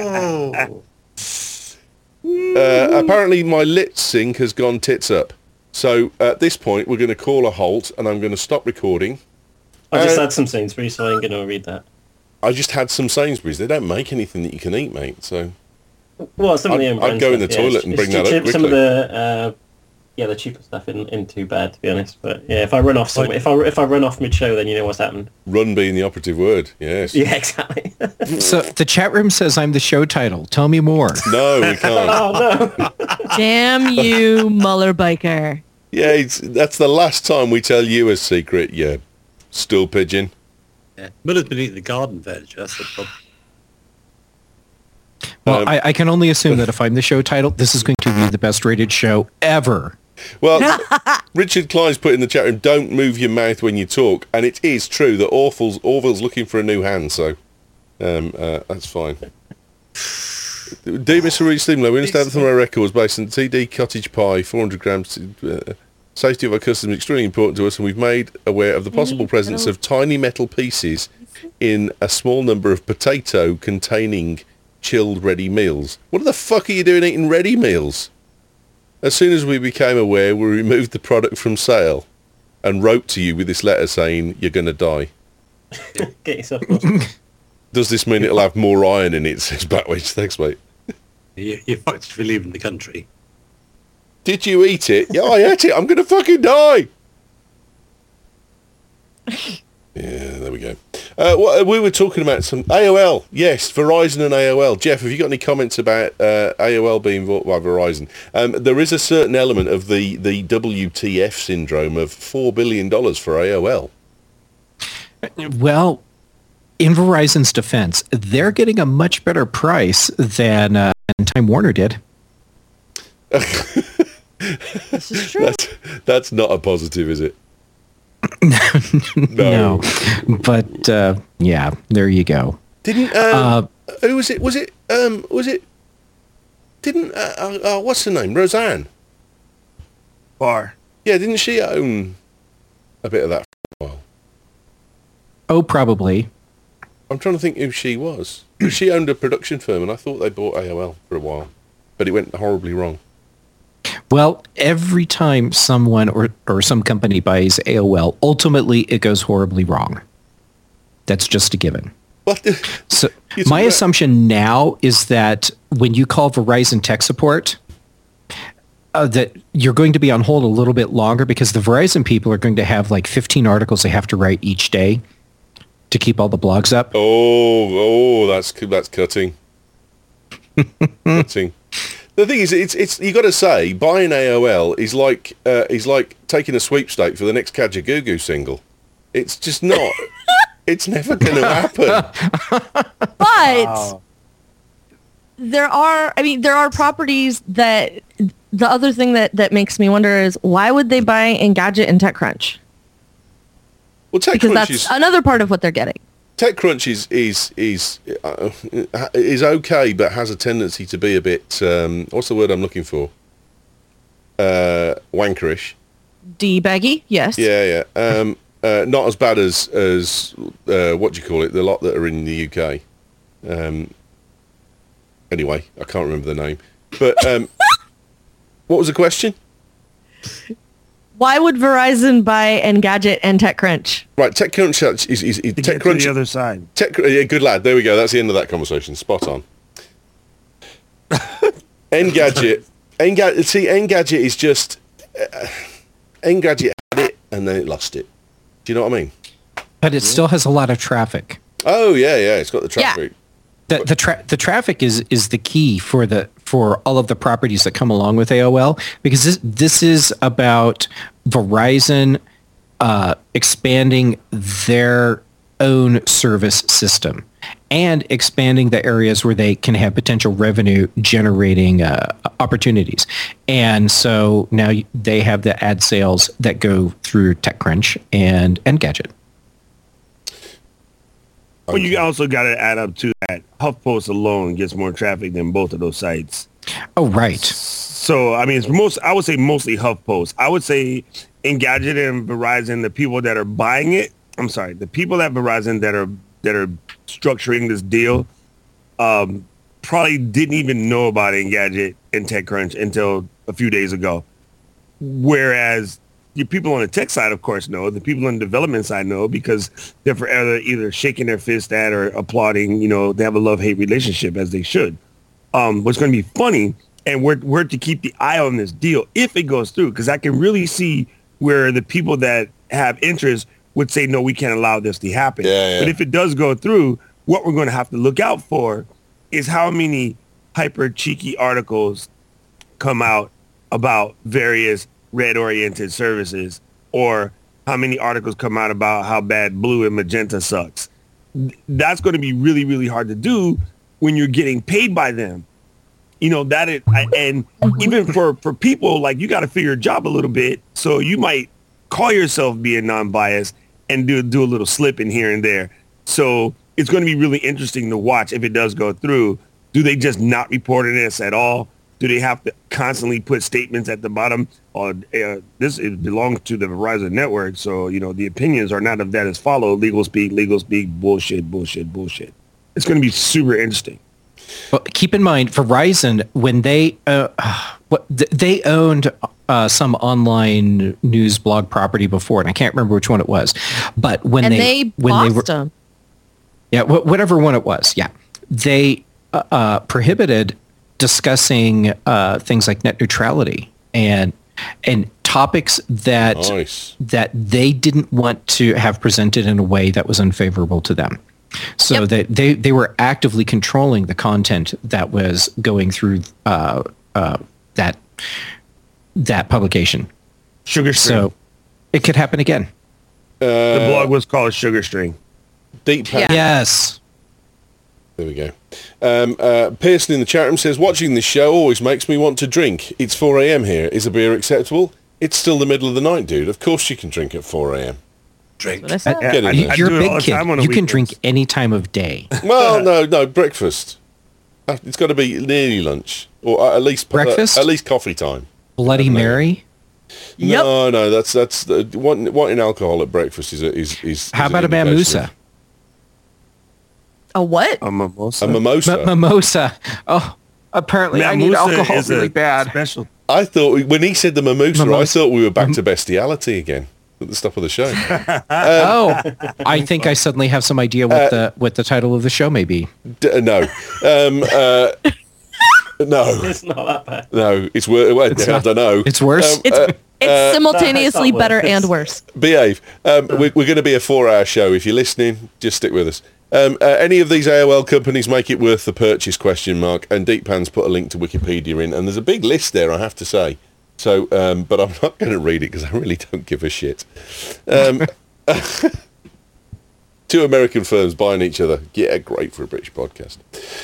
apparently my lit sync has gone tits up. So at this point, we're going to call a halt, and I'm going to stop recording. I just had some Sainsbury's, so I'm going to read that. I just had some Sainsbury's. They don't make anything that you can eat, mate. So, well, some of the I'd go in the toilet and bring that up quickly. Some of the the cheaper stuff isn't too bad, to be honest. But yeah, if I run off if I run off mid show, then you know what's happened. Run being the operative word. Yes. Yeah, exactly. So the chat room says I'm the show title. Tell me more. No, we can't. Oh no! Damn you, Muller biker. Yeah, that's the last time we tell you a secret, you stool pigeon. Yeah. Muller's been eating the garden veg. That's the problem. Well, I can only assume that if I'm the show title, this is going to be the best rated show ever. Well, Richard Klein's put in the chat room, don't move your mouth when you talk. And it is true that Orville's looking for a new hand, so that's fine. Dear Mr. Reed Slimlow, we understand from our records based on TD Cottage Pie, 400 grams. Safety of our customers is extremely important to us, and we've made aware of the possible presence of tiny metal pieces in a small number of potato containing chilled ready meals. What the fuck are you doing eating ready meals? As soon as we became aware, we removed the product from sale and wrote to you with this letter saying you're going to die. Get yourself. Does this mean it'll have more iron in it? Says Batwitch. Thanks, mate. You're fucked if you're leaving the country. Did you eat it? Yeah, I ate it. I'm going to fucking die. Yeah, there we go. We were talking about some AOL. Yes, Verizon and AOL. Jeff, have you got any comments about AOL being bought by Verizon? There is a certain element of the WTF syndrome of $4 billion for AOL. Well, in Verizon's defense, they're getting a much better price than Time Warner did. This is true. That's not a positive, is it? No. But yeah, there you go. Didn't who was it? Was it? Didn't what's her name? Roseanne Barr. Yeah, didn't she own a bit of that for a while? Oh, probably. I'm trying to think who she was. She owned a production firm, and I thought they bought AOL for a while, but it went horribly wrong. Well, every time someone or some company buys AOL, ultimately it goes horribly wrong. That's just a given. So my assumption now is that when you call Verizon tech support, that you're going to be on hold a little bit longer because the Verizon people are going to have like 15 articles they have to write each day to keep all the blogs up. Oh, that's cutting. Cutting. The thing is, it's you got to say buying AOL is like taking a sweepstake for the next Kajagoogoo single. It's just not. It's never going to happen. But there are properties that the other thing that makes me wonder is why would they buy Engadget and TechCrunch? Well, TechCrunch because that's another part of what they're getting. TechCrunch is okay, but has a tendency to be a bit. What's the word I'm looking for? Wankerish. D-baggy, yes. Yeah. Not as bad as what do you call it? The lot that are in the UK. Anyway, I can't remember the name. But what was the question? Why would Verizon buy Engadget and TechCrunch? Right, TechCrunch is TechCrunch to the other side. Yeah, good lad. There we go. That's the end of that conversation. Spot on. Engadget. Engadget is just Engadget had it and then it lost it. Do you know what I mean? But it still has a lot of traffic. Oh yeah. It's got the traffic. The traffic is the key for all of the properties that come along with AOL, because this is about Verizon expanding their own service system and expanding the areas where they can have potential revenue generating opportunities. And so now they have the ad sales that go through TechCrunch and Engadget. Well, you also got to add up to that. HuffPost alone gets more traffic than both of those sites. Oh, right. So, I mean, I would say mostly HuffPost. I would say Engadget and Verizon, the people that are buying it, the people at Verizon that are structuring this deal, probably didn't even know about Engadget and TechCrunch until a few days ago. Whereas the people on the tech side, of course, know. The people on the development side know because they're forever either shaking their fist at or applauding. You know, they have a love-hate relationship, as they should. What's going to be funny, and we're to keep the eye on this deal if it goes through, because I can really see where the people that have interest would say, no, we can't allow this to happen. Yeah. But if it does go through, what we're going to have to look out for is how many hyper cheeky articles come out about various red-oriented services, or how many articles come out about how bad blue and magenta sucks. That's going to be really, really hard to do when you're getting paid by them. You know, and even for people, like, you got to figure your job a little bit. So you might call yourself being non-biased and do a little slip in here and there. So it's going to be really interesting to watch if it does go through. Do they just not report this at all? Do they have to constantly put statements at the bottom? Or it belongs to the Verizon network, so you know the opinions are not of that as follow. Legal speak, bullshit. It's going to be super interesting. Well, keep in mind, Verizon, when they owned some online news blog property before, and I can't remember which one it was, but when they lost them. Yeah, whatever one it was, yeah, they prohibited discussing things like net neutrality and topics that they didn't want to have presented in a way that was unfavorable to them. So they were actively controlling the content that was going through that publication. Sugar String. So it could happen again. The blog was called Sugar String. Deep Yes. There we go. Pearson in the chat room says, watching this show always makes me want to drink. It's 4 a.m. here. Is a beer acceptable? It's still the middle of the night, dude. Of course you can drink at 4 a.m. Drink. You're a big kid. You can drink any time of day. Well, no, breakfast. It's got to be nearly lunch, or at least breakfast. At least coffee time. Bloody Mary. No, that's the wanting alcohol at breakfast is. How about a Mamusa? A what? A mimosa. A mimosa. Mimosa. Oh, apparently I need alcohol really bad. Special. I thought when he said the mimosa, I thought we were back to bestiality again at the stop of the show. I think I suddenly have some idea what the title of the show may be. No. No. It's not that bad. No, it's worse. I don't know. It's worse. It's simultaneously better and worse. Behave. We're going to be a 4-hour show. If you're listening, just stick with us. Any of these AOL companies make it worth the purchase, ? And Deep Pan's put a link to Wikipedia in, and there's a big list there, I have to say. So, but I'm not going to read it because I really don't give a shit. 2 American firms buying each other. Yeah, great for a British podcast.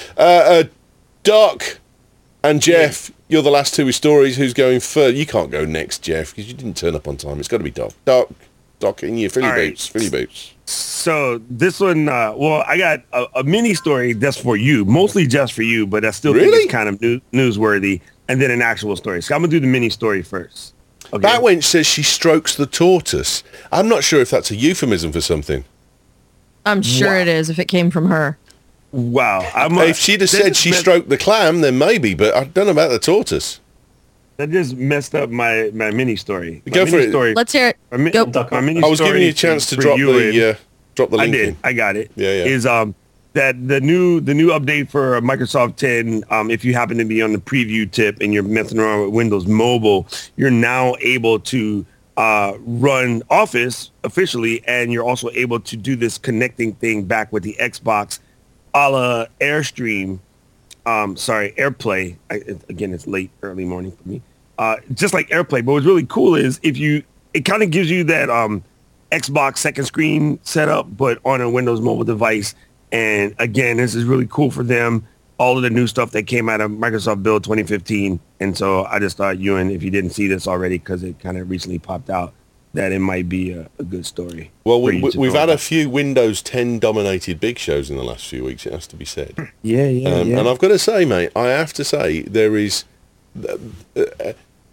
Doc and Jeff, you're the last 2 with stories. Who's going first? You can't go next, Jeff, because you didn't turn up on time. It's got to be Doc. Doc, in your Philly boots. So this one, well, I got a mini story that's for you, mostly just for you, but I still think it's kind of newsworthy, and then an actual story. So I'm going to do the mini story first. Okay. That wench says she strokes the tortoise. I'm not sure if that's a euphemism for something. I'm sure it is if it came from her. Wow. If she'd have said she stroked the clam, then maybe, but I don't know about the tortoise. That just messed up my mini story. Go for it. Story, Let's hear it. Go. My mini I was story giving you a chance to drop the link. I did. I got it. Yeah. Is that the new update for Microsoft 10? If you happen to be on the preview tip and you're messing around with Windows Mobile, you're now able to run Office officially, and you're also able to do this connecting thing back with the Xbox, a la AirStream. AirPlay. Again, it's early morning for me. Just like AirPlay, but what's really cool is it kind of gives you that Xbox second screen setup, but on a Windows mobile device. And again, this is really cool for them. All of the new stuff that came out of Microsoft Build 2015. And so I just thought, Ewan, if you didn't see this already, because it kind of recently popped out, that it might be a good story. Well, we've had a few Windows 10 dominated big shows in the last few weeks, it has to be said. Yeah. And I've got to say, mate, I have to say, there is...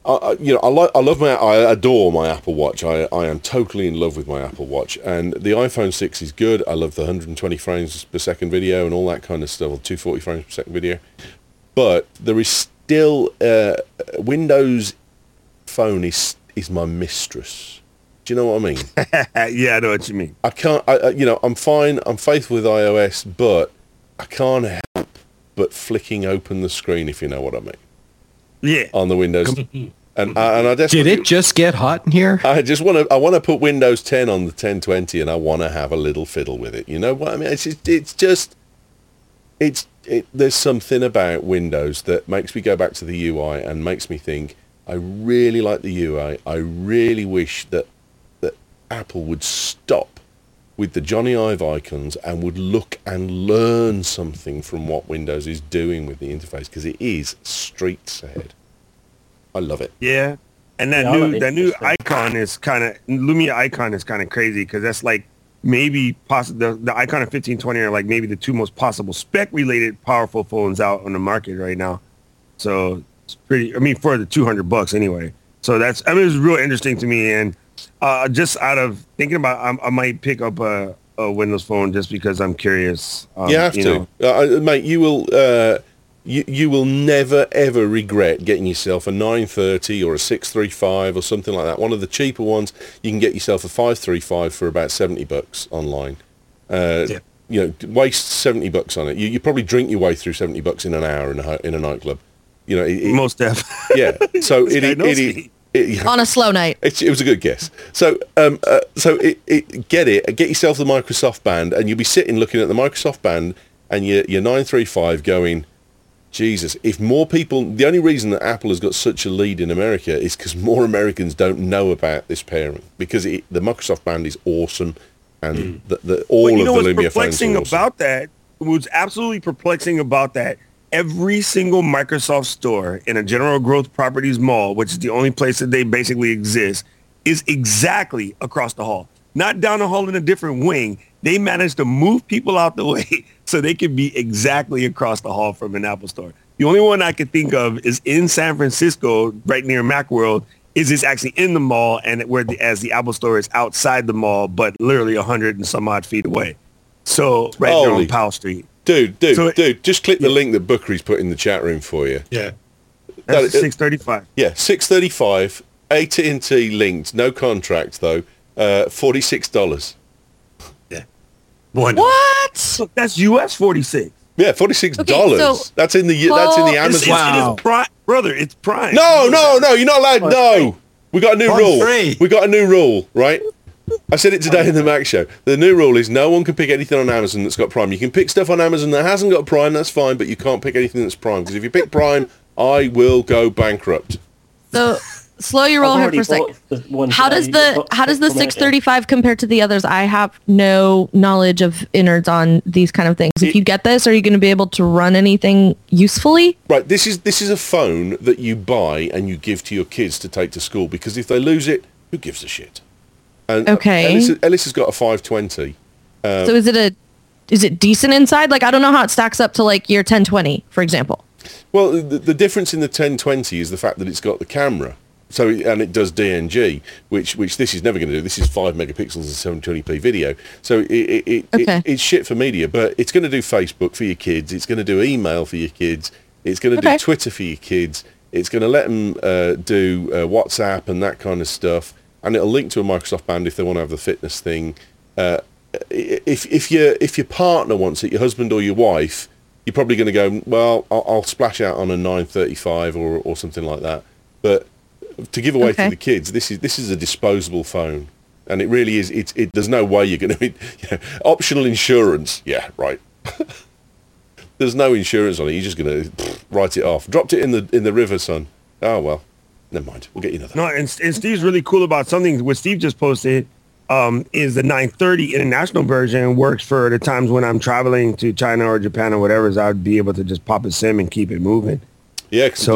I adore my Apple Watch. I am totally in love with my Apple Watch, and the iPhone 6 is good. I love the 120 frames per second video and all that kind of stuff, or 240 frames per second video. But there is still Windows Phone is my mistress. Do you know what I mean? Yeah, I know what you mean. I can't. I'm fine. I'm faithful with iOS, but I can't help but flicking open the screen, if you know what I mean. Yeah. On the Windows, and I desperately, Did it just get hot in here? I want to put Windows 10 on the 1020, and I want to have a little fiddle with it. You know what I mean? There's something about Windows that makes me go back to the UI and makes me think, I really like the UI. I really wish that Apple would stop with the Johnny Ive icons and would look and learn something from what Windows is doing with the interface, because it is street ahead. I love it. Yeah. And that new icon is kind of, Lumia icon is kind of crazy, because that's like maybe the icon of 1520 are like maybe the two most possible spec related powerful phones out on the market right now. So it's pretty, for the $200 anyway. So it's real interesting to me. And just out of thinking about, I might pick up a Windows Phone just because I'm curious. You have to, mate. You will. You will never ever regret getting yourself a 930 or a 635 or something like that. One of the cheaper ones, you can get yourself a 535 for about $70 online. Waste $70 on it. You probably drink your way through $70 in an hour in a nightclub. Most definitely. Yeah. So on a slow night. It was a good guess. So get yourself the Microsoft Band, and you'll be sitting looking at the Microsoft Band and your 935 going, Jesus, if more people... The only reason that Apple has got such a lead in America is because more Americans don't know about this pairing, because the Microsoft Band is awesome, and all of the Lumia phones are awesome. About that, what's absolutely perplexing about that, every single Microsoft store in a General Growth Properties mall, which is the only place that they basically exist, is exactly across the hall. Not down the hall in a different wing. They managed to move people out the way so they could be exactly across the hall from an Apple store. The only one I could think of is in San Francisco, right near Macworld, is it's actually in the mall, and as the Apple store is outside the mall, but literally 100 and some odd feet away. So right there on Powell Street. Dude, just click the link that Bookery's put in the chat room for you. Yeah. That's 635. Yeah, 635, AT&T linked, no contract though, $46. Yeah. Why not? What? Look, that's US 46. Yeah, $46. Okay, so that's in the Amazon. It is Prime, brother. It's Prime. No, you're not allowed. No, we got a new rule. We got a new rule, right? I said it today in the Mac Show. The new rule is no one can pick anything on Amazon that's got Prime. You can pick stuff on Amazon that hasn't got Prime, that's fine, but you can't pick anything that's Prime, because if you pick Prime, I will go bankrupt. So slow your roll here for a second. How does the 635 compare to the others? I have no knowledge of innards on these kind of things. If you get this, are you going to be able to run anything usefully? Right. This is a phone that you buy and you give to your kids to take to school, because if they lose it, who gives a shit? And okay. Ellis has got a 520. So is it decent inside? Like, I don't know how it stacks up to like your 1020, for example. Well, the difference in the 1020 is the fact that it's got the camera. So, and it does DNG, which this is never going to do. This is 5 megapixels and 720p video. So it's shit for media, but it's going to do Facebook for your kids. It's going to do email for your kids. It's going to do Twitter for your kids. It's going to let them do WhatsApp and that kind of stuff. And it'll link to a Microsoft Band if they want to have the fitness thing. If your partner wants it, your husband or your wife, you're probably going to go, well, I'll splash out on a 935 or something like that. But to give away to the kids, this is a disposable phone, and it really is. There's no way you're going to optional insurance. Yeah, right. There's no insurance on it. You're just going to write it off. Dropped it in the river, son. Oh well. Never mind. We'll get you another. No, and Steve's really cool about something. What Steve just posted is the 930 international version works for the times when I'm traveling to China or Japan or whatever. So I'd be able to just pop a SIM and keep it moving. Yeah, because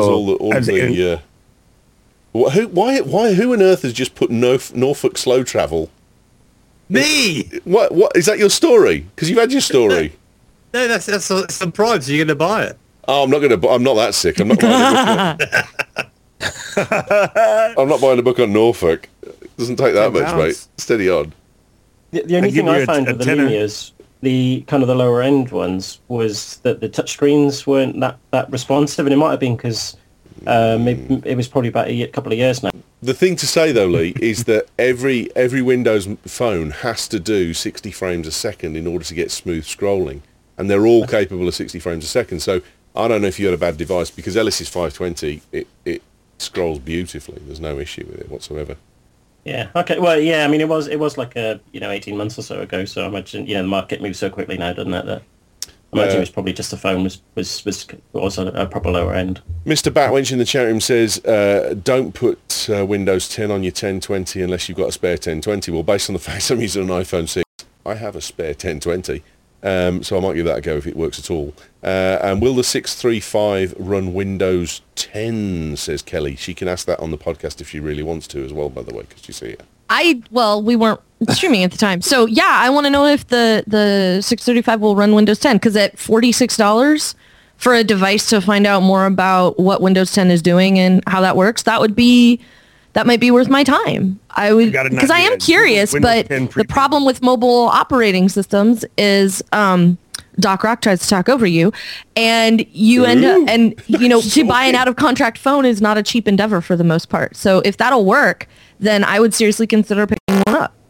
who on earth has just put Norfolk slow travel? Me. What is that your story? Because you've had your story. No, that's some Prime. So you're going to buy it? Oh, I'm not that sick. I'm not. I'm not buying a book on Norfolk. It doesn't take that much, mate. Steady on. The only thing I found with the Lumias, the kind of the lower end ones, was that the touchscreens weren't that responsive, and it might have been because it was probably about a couple of years now. The thing to say though, Lee, is that every Windows phone has to do 60 frames a second in order to get smooth scrolling, and they're all capable of 60 frames a second. So I don't know if you had a bad device, because Ellis is 520. It scrolls beautifully. There's no issue with it whatsoever. Yeah. Okay. Well, yeah. I mean, it was like 18 months or so ago. So I imagine the market moves so quickly now, doesn't it? That I imagine it was probably just the phone was a proper lower end. Mr. Batwench in the chat room says, don't put Windows 10 on your 1020 unless you've got a spare 1020. Well, based on the fact I'm using an iPhone 6, I have a spare 1020. So I might give that a go if it works at all. And will the 635 run Windows 10, says Kelly. She can ask that on the podcast if she really wants to as well, by the way, because you see it. We weren't streaming at the time. So yeah, I want to know if the 635 will run Windows 10, because at $46 for a device to find out more about what Windows 10 is doing and how that works, that might be worth my time. I would, because I am curious, but the problem with mobile operating systems is Doc Rock tries to talk over you, and you end up, and to buy an out of contract phone is not a cheap endeavor for the most part. So if that'll work, then I would seriously consider picking one up.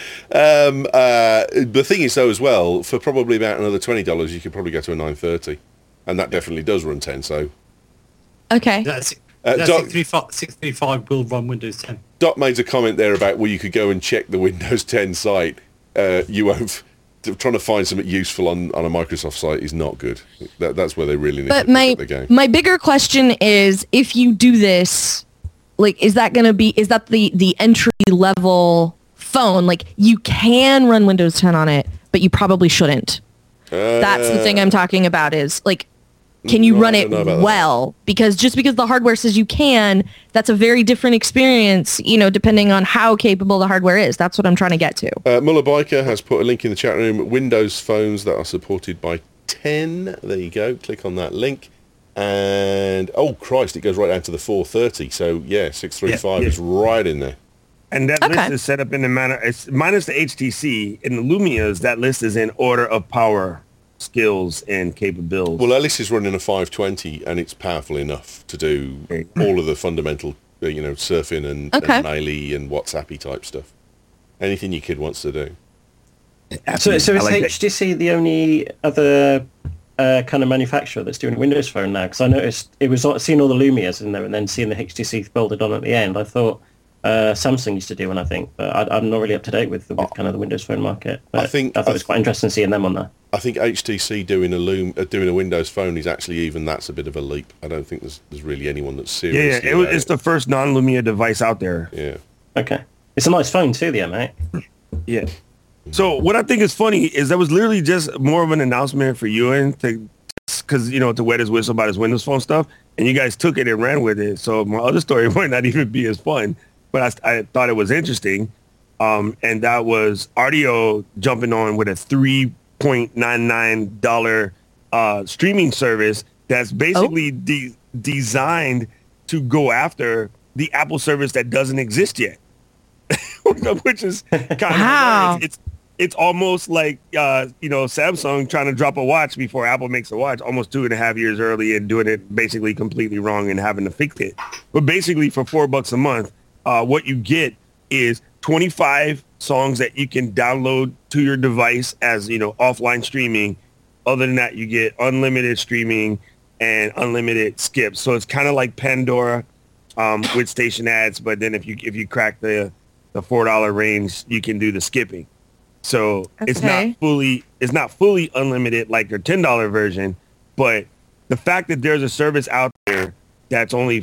The thing is though as well, for probably about another $20, you could probably go to a 930, and that definitely does run 10. So okay. 635 will run Windows 10. Doc made a comment there about you could go and check the Windows 10 site. You won't. Trying to find something useful on a Microsoft site is not good. That's where they really need to pick up the game. My bigger question is, if you do this, is that the entry level phone? Like, you can run Windows 10 on it, but you probably shouldn't. That's the thing I'm talking about, is can you run it well? Because just because the hardware says you can, that's a very different experience, depending on how capable the hardware is. That's what I'm trying to get to. Muller Biker has put a link in the chat room. Windows phones that are supported by 10. There you go. Click on that link. And, oh, Christ, it goes right down to the 430. So, yeah, 635 is right in there. And that list is set up in the manner, it's minus the HTC. In the Lumias, that list is in order of power, skills, and capabilities. Well, Ellis is running a 520, and it's powerful enough to do all of the fundamental, surfing and Melee and WhatsAppy type stuff. Anything your kid wants to do. So is HTC the only other kind of manufacturer that's doing a Windows phone now? Because I noticed it was seeing all the Lumias in there and then seeing the HTC bolted on at the end. I thought Samsung used to do one, I think, but I'm not really up to date with kind of the Windows phone market. But I thought it was quite interesting seeing them on there. I think HTC doing a Windows phone is actually that's a bit of a leap. I don't think there's really anyone that's serious. Yeah, it's the first non-Lumia device out there. Yeah. Okay. It's a nice phone too, the M8. Yeah. So what I think is funny is that was literally just more of an announcement for Ewan to wet his whistle about his Windows Phone stuff, and you guys took it and ran with it. So my other story might not even be as fun, but I thought it was interesting, and that was RDO jumping on with a $3.99 streaming service that's basically designed to go after the Apple service that doesn't exist yet. Which is kind of hilarious. It's almost like Samsung trying to drop a watch before Apple makes a watch, almost 2.5 years early, and doing it basically completely wrong and having to fix it. But basically, for $4 a month, what you get is 25 songs that you can download to your device as offline streaming. Other than that, you get unlimited streaming and unlimited skips. So it's kind of like Pandora with station ads, but then if you crack the $4 range, you can do the skipping. So it's not fully unlimited like their $10 version, but the fact that there's a service out there that's only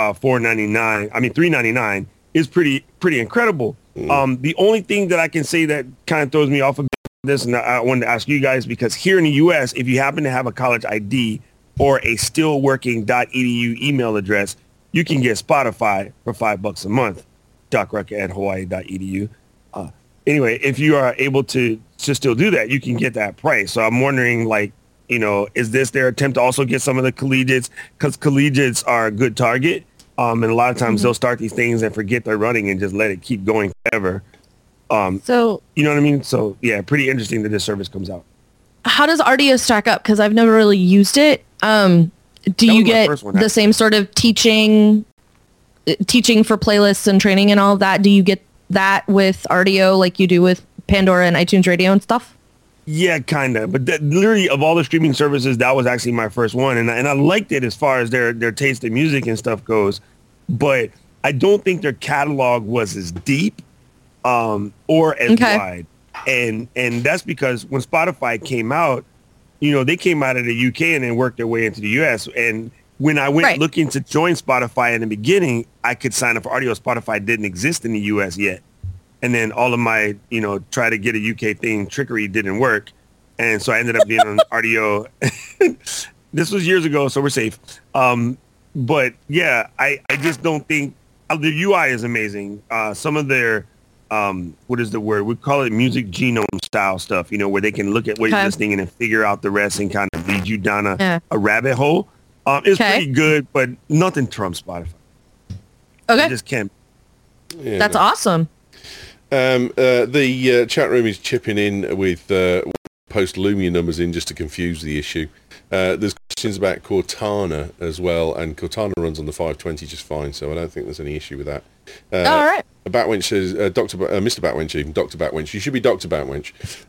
$3.99 is pretty incredible. The only thing that I can say that kind of throws me off a bit of this, and I wanted to ask you guys, because here in the U.S., if you happen to have a college ID or a still working .edu email address, you can get Spotify for $5 a month. DocRucker@Hawaii.edu. Anyway, if you are able to still do that, you can get that price. So I'm wondering, is this their attempt to also get some of the collegiates? Because collegiates are a good target. And a lot of times they'll start these things and forget they're running and just let it keep going forever. So You know what I mean? So yeah, pretty interesting that this service comes out. how does Rdio stack up? Because I've never really used it. Do you was my get first one, the actually. same sort of teaching for playlists and training and all of that? Do you get that with Rdio like you do with Pandora and iTunes Radio and stuff? Yeah, kind of. But literally, of all the streaming services, that was actually my first one, and I liked it as far as their taste in music and stuff goes. But I don't think their catalog was as deep or as Okay. wide, and that's because when Spotify came out, you know, they came out of the UK and then worked their way into the US. And when I went Right. looking to join Spotify in the beginning, I could sign up for Rdio. Spotify didn't exist in the US yet. And then all of my, you know, try to get a UK thing trickery didn't work. And so I ended up being on Rdio. This was years ago, so we're safe. But yeah, I just don't think the UI is amazing. Some of their, what is the word? We call it music genome style stuff, you know, where they can look at what you're Okay. listening and then figure out the rest and kind of lead you down Yeah. a rabbit hole. It's Okay. pretty good, but nothing trumps Spotify. Okay, I just can't. Yeah, that's no. awesome. The chat room is chipping in with post Lumia numbers in just to confuse the issue. There's questions about Cortana as well, and Cortana runs on the 520 just fine, so I don't think there's any issue with that. All right. Batwinch says, Mr. Batwinch, even Dr. Batwinch, you should be Dr. Batwinch.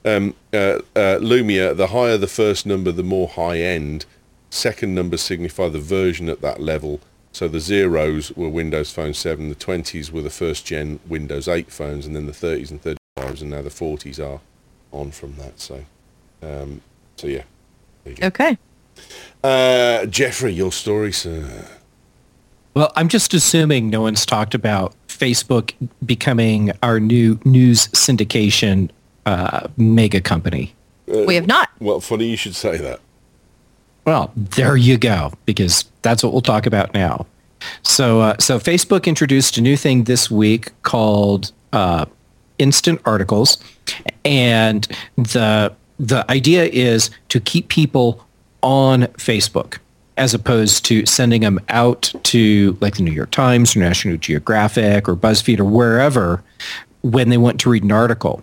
Lumia, the higher the first number, the more high end. Second numbers signify the version at that level. So the zeros were Windows Phone 7, the 20s were the first gen Windows 8 phones, and then the 30s and 35s, and now the 40s are on from that. So yeah. There you go. Okay. Jeffrey, your story, sir. Well, I'm just assuming no one's talked about Facebook becoming our new news syndication mega company. We have not. Well, funny you should say that. Well, there you go, because that's what we'll talk about now. So Facebook introduced a new thing this week called Instant Articles, and the idea is to keep people on Facebook as opposed to sending them out to like the New York Times or National Geographic or BuzzFeed or wherever when they want to read an article.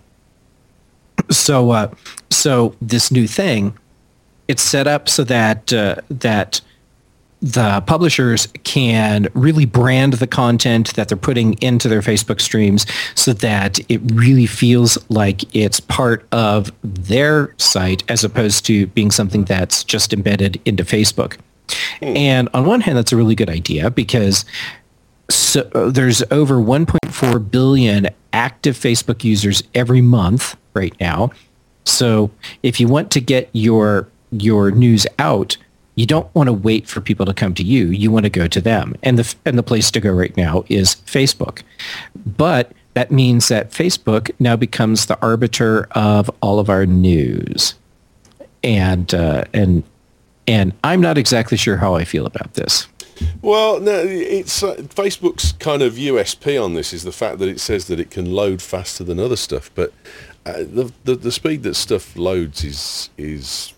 So this new thing, it's set up so that that the publishers can really brand the content that they're putting into their Facebook streams so that it really feels like it's part of their site as opposed to being something that's just embedded into Facebook. And on one hand, that's a really good idea because there's over 1.4 billion active Facebook users every month right now. So if you want to get your news out, you don't want to wait for people to come to you. You want to go to them. And the place to go right now is Facebook. But that means that Facebook now becomes the arbiter of all of our news. And I'm not exactly sure how I feel about this. Well, no, it's Facebook's kind of USP on this is the fact that it says that it can load faster than other stuff, but the speed that stuff loads is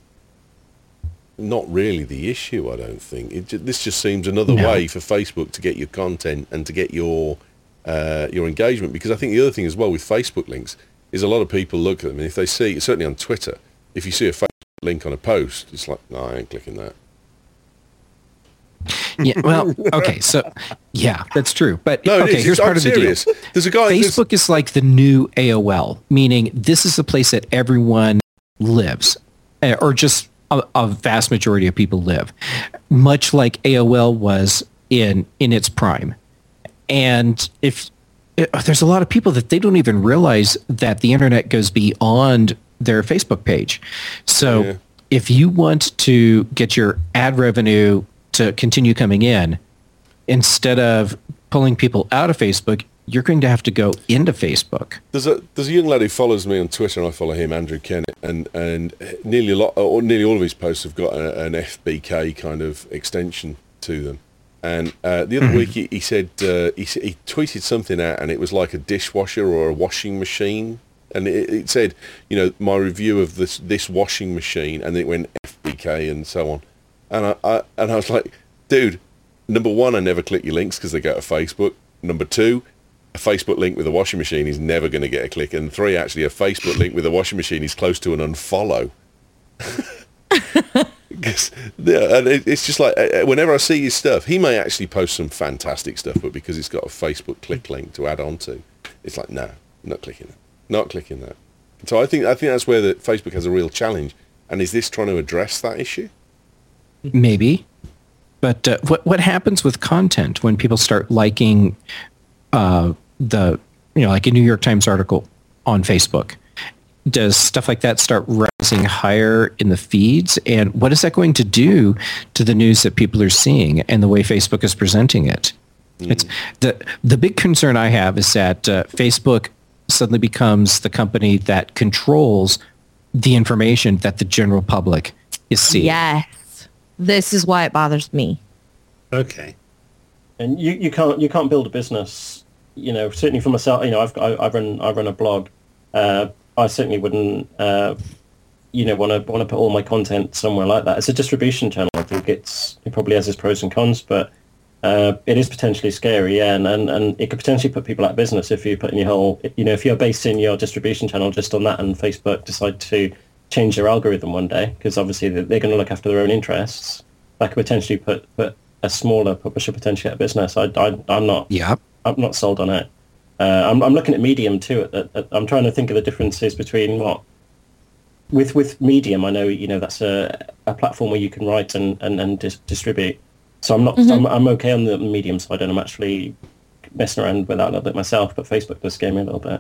not really the issue. I don't think this just seems another way for Facebook to get your content and to get your engagement. Because I think the other thing as well with Facebook links is a lot of people look at them, and if they see, certainly on Twitter, if you see a Facebook link on a post, it's like, no, I ain't clicking that. Yeah, well, okay, so yeah, that's true. But No, okay, here's part I'm of the serious. deal. There's a guy. Facebook is like the new AOL, meaning this is the place that everyone lives, or just a vast majority of people live, much like AOL was in its prime. And there's a lot of people that they don't even realize that the internet goes beyond their Facebook page. So if you want to get your ad revenue to continue coming in, instead of pulling people out of Facebook, you're going to have to go into Facebook. There's a young lad who follows me on Twitter, and I follow him, Andrew Kennett, and nearly all of his posts have got an FBK kind of extension to them. And the other week he said he tweeted something out, and it was like a dishwasher or a washing machine, and it said, you know, my review of this washing machine, and it went FBK and so on, and I was like, dude, number one, I never click your links because they go to Facebook. Number two, a Facebook link with a washing machine is never going to get a click. And three, actually, a Facebook link with a washing machine is close to an unfollow. And it's just like, whenever I see his stuff, he may actually post some fantastic stuff, but because it's got a Facebook click link to add on to, it's like, no, not clicking that. Not clicking that. So I think that's where Facebook has a real challenge. And is this trying to address that issue? Maybe. But what happens with content when people start liking like a New York Times article on Facebook? Does stuff like that start rising higher in the feeds? And what is that going to do to the news that people are seeing and the way Facebook is presenting it? It's the big concern I have is that Facebook suddenly becomes the company that controls the information that the general public is seeing. Yes. This is why it bothers me. Okay. And you can't build a business, certainly for myself, I run a blog. I certainly wouldn't, want to put all my content somewhere like that. It's a distribution channel. I think it probably has its pros and cons, but it is potentially scary, yeah, and it could potentially put people out of business if you put in your whole, if you're basing your distribution channel just on that, and Facebook decide to change their algorithm one day, because obviously they're going to look after their own interests. That could potentially put a smaller publisher potentially out of business. I'm not. Yeah. I'm not sold on it. I'm looking at Medium too. I'm trying to think of the differences between what with Medium. I know that's a platform where you can write and distribute. So I'm not. I'm okay on the Medium side, and I'm actually messing around with that a little bit myself. But Facebook does scare me a little bit.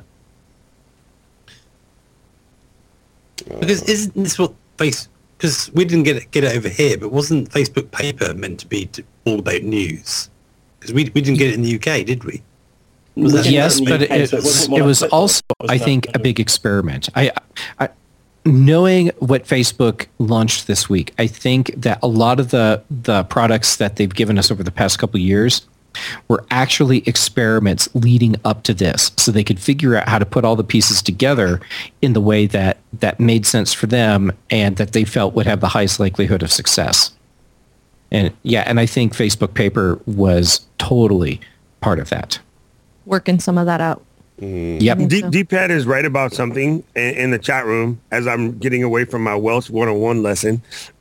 Because isn't this what Because we didn't get it over here, but wasn't Facebook Paper meant to be all about news? Because we didn't get it in the UK, did we? Yes, but it was also, I think, a big experiment. I knowing what Facebook launched this week, I think that a lot of the products that they've given us over the past couple of years were actually experiments leading up to this, so they could figure out how to put all the pieces together in the way that made sense for them and that they felt would have the highest likelihood of success. And I think Facebook Paper was totally part of that. Working some of that out. Yep. D-Pad is right about something in the chat room as I'm getting away from my Welsh 101 lesson.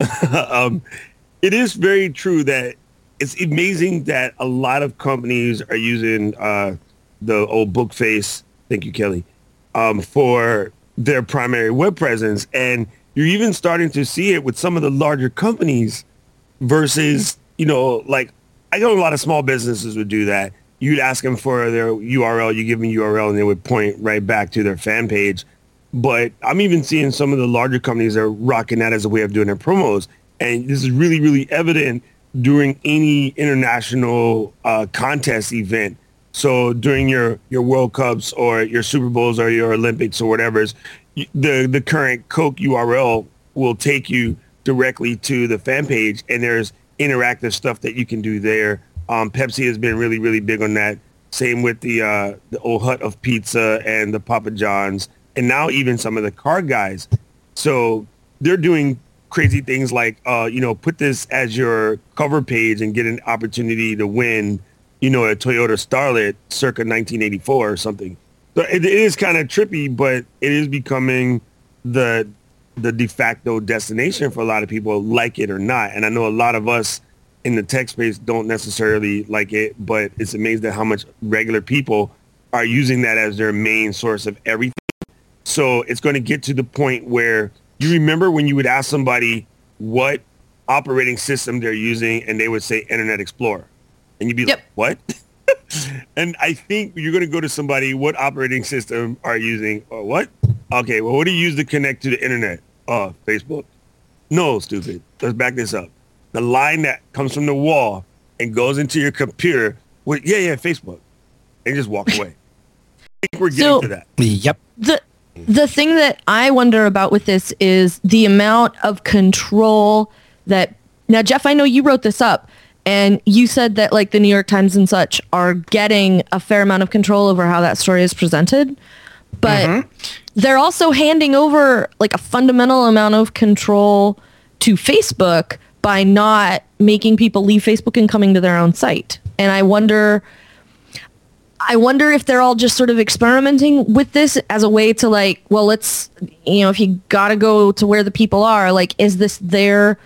It is very true that it's amazing that a lot of companies are using the old book face, thank you, Kelly, for their primary web presence. And you're even starting to see it with some of the larger companies versus, like I know a lot of small businesses would do that. You'd ask them for their URL, you give them URL, and they would point right back to their fan page. But I'm even seeing some of the larger companies that are rocking that as a way of doing their promos. And this is really, really evident during any international contest event. So during your World Cups or your Super Bowls or your Olympics or whatever, the current Coke URL will take you directly to the fan page, and there's interactive stuff that you can do there. Pepsi has been really, really big on that. Same with the old Hut of Pizza and the Papa John's, and now even some of the car guys. So they're doing crazy things like, put this as your cover page and get an opportunity to win, a Toyota Starlet circa 1984 or something. So it is kind of trippy, but it is becoming the de facto destination for a lot of people, like it or not. And I know a lot of us in the tech space don't necessarily like it, but it's amazing how much regular people are using that as their main source of everything. So it's going to get to the point where you remember when you would ask somebody what operating system they're using and they would say Internet Explorer. And you'd be like, what? And I think you're going to go to somebody, what operating system are you using? Or what? Okay, well, what do you use to connect to the internet? Facebook. No, stupid. Let's back this up. The line that comes from the wall and goes into your computer with, Facebook. And just walk away. I think we're getting to that. Yep. The thing that I wonder about with this is the amount of control that... Now, Jeff, I know you wrote this up, and you said that like the New York Times and such are getting a fair amount of control over how that story is presented. But they're also handing over like a fundamental amount of control to Facebook by not making people leave Facebook and coming to their own site. And I wonder if they're all just sort of experimenting with this as a way to like, well, let's, if you got to go to where the people are, like, is this their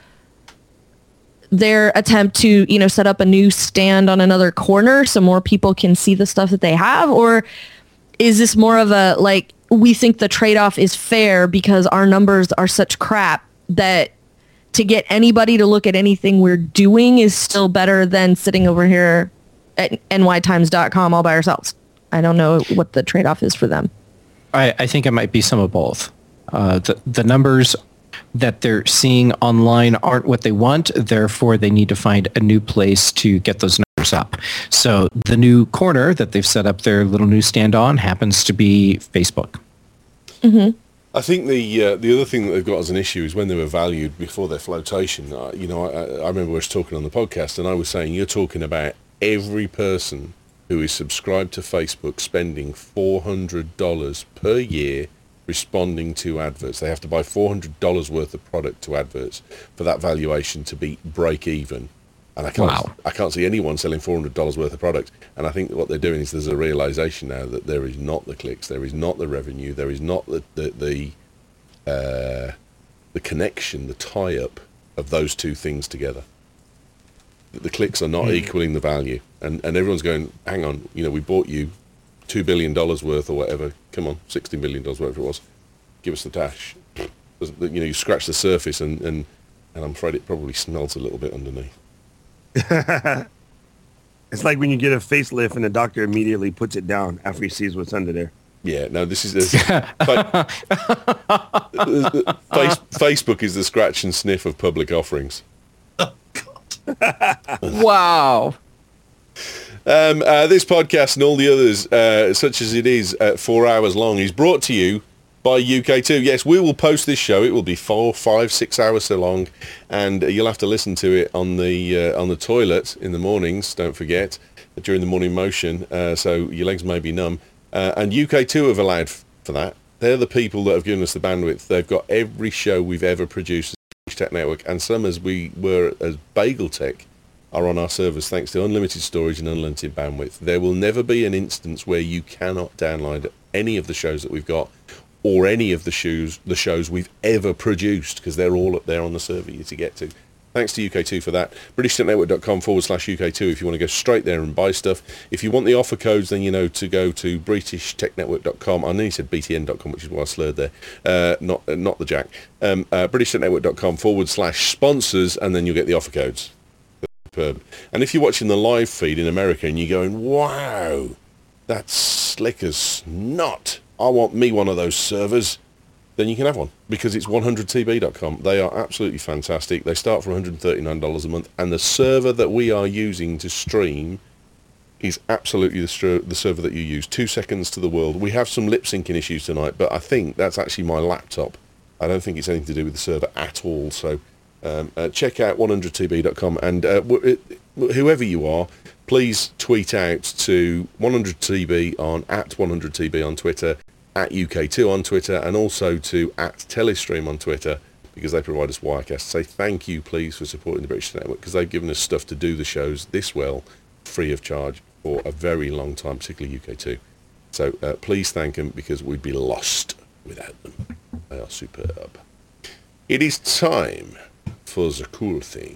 attempt to, set up a new stand on another corner so more people can see the stuff that they have? Or is this more of a, like, we think the trade-off is fair because our numbers are such crap that to get anybody to look at anything we're doing is still better than sitting over here at nytimes.com all by ourselves? I don't know what the trade-off is for them. I think it might be some of both. The numbers that they're seeing online aren't what they want. Therefore, they need to find a new place to get those numbers up. So the new corner that they've set up their little newsstand on happens to be Facebook. Mm-hmm. I think the other thing that they've got as an issue is when they were valued before their flotation. I remember we were talking on the podcast, and I was saying you're talking about every person who is subscribed to Facebook spending $400 per year responding to adverts. They have to buy $400 worth of product to adverts for that valuation to be break even. And I can't see anyone selling $400 worth of product. And I think that what they're doing is there's a realization now that there is not the clicks, there is not the revenue, there is not the connection, the tie-up of those two things together. The clicks are not equaling the value. And everyone's going, hang on, we bought you $2 billion worth or whatever. Come on, $16 billion, whatever it was. Give us the dash. You scratch the surface and I'm afraid it probably smells a little bit underneath. It's like when you get a facelift and the doctor immediately puts it down after he sees what's under there. Yeah, no, this is Facebook is the scratch and sniff of public offerings. Oh, God. Wow. This podcast and all the others, such as it is 4 hours long, is brought to you by UK2. Yes, we will post this show. It will be 4, 5, 6 hours so long, and you'll have to listen to it on the toilet in the mornings. Don't forget, during the morning motion, so your legs may be numb. And UK2 have allowed for that. They're the people that have given us the bandwidth. They've got every show we've ever produced as Tech Network, and some as we were as Bagel Tech are on our servers thanks to unlimited storage and unlimited bandwidth. There will never be an instance where you cannot download any of the shows that we've got or any of the shows we've ever produced, because they're all up there on the server you to get to. Thanks to UK2 for that. BritishTechNetwork.com/UK2 if you want to go straight there and buy stuff. If you want the offer codes, then to go to BritishTechNetwork.com. I nearly said BTN.com, which is why I slurred there. Not the jack. BritishTechNetwork.com/sponsors, and then you'll get the offer codes. Superb. And if you're watching the live feed in America and you're going, wow, that's slick as snot, I want me one of those servers, then you can have one, because it's 100tb.com. They are absolutely fantastic. They start for $139 a month, and the server that we are using to stream is absolutely the server that you use. 2 seconds to the world. We have some lip syncing issues tonight, but I think that's actually my laptop. I don't think it's anything to do with the server at all. So check out 100tb.com, and whoever you are, please tweet out to 100tb on @100tb on Twitter, @UK2 on Twitter, and also to @Telestream on Twitter, because they provide us Wirecast. Say thank you, please, for supporting the British Network, because they've given us stuff to do the shows this well, free of charge, for a very long time, particularly UK2. So please thank them, because we'd be lost without them. They are superb. It is time for the cool thing.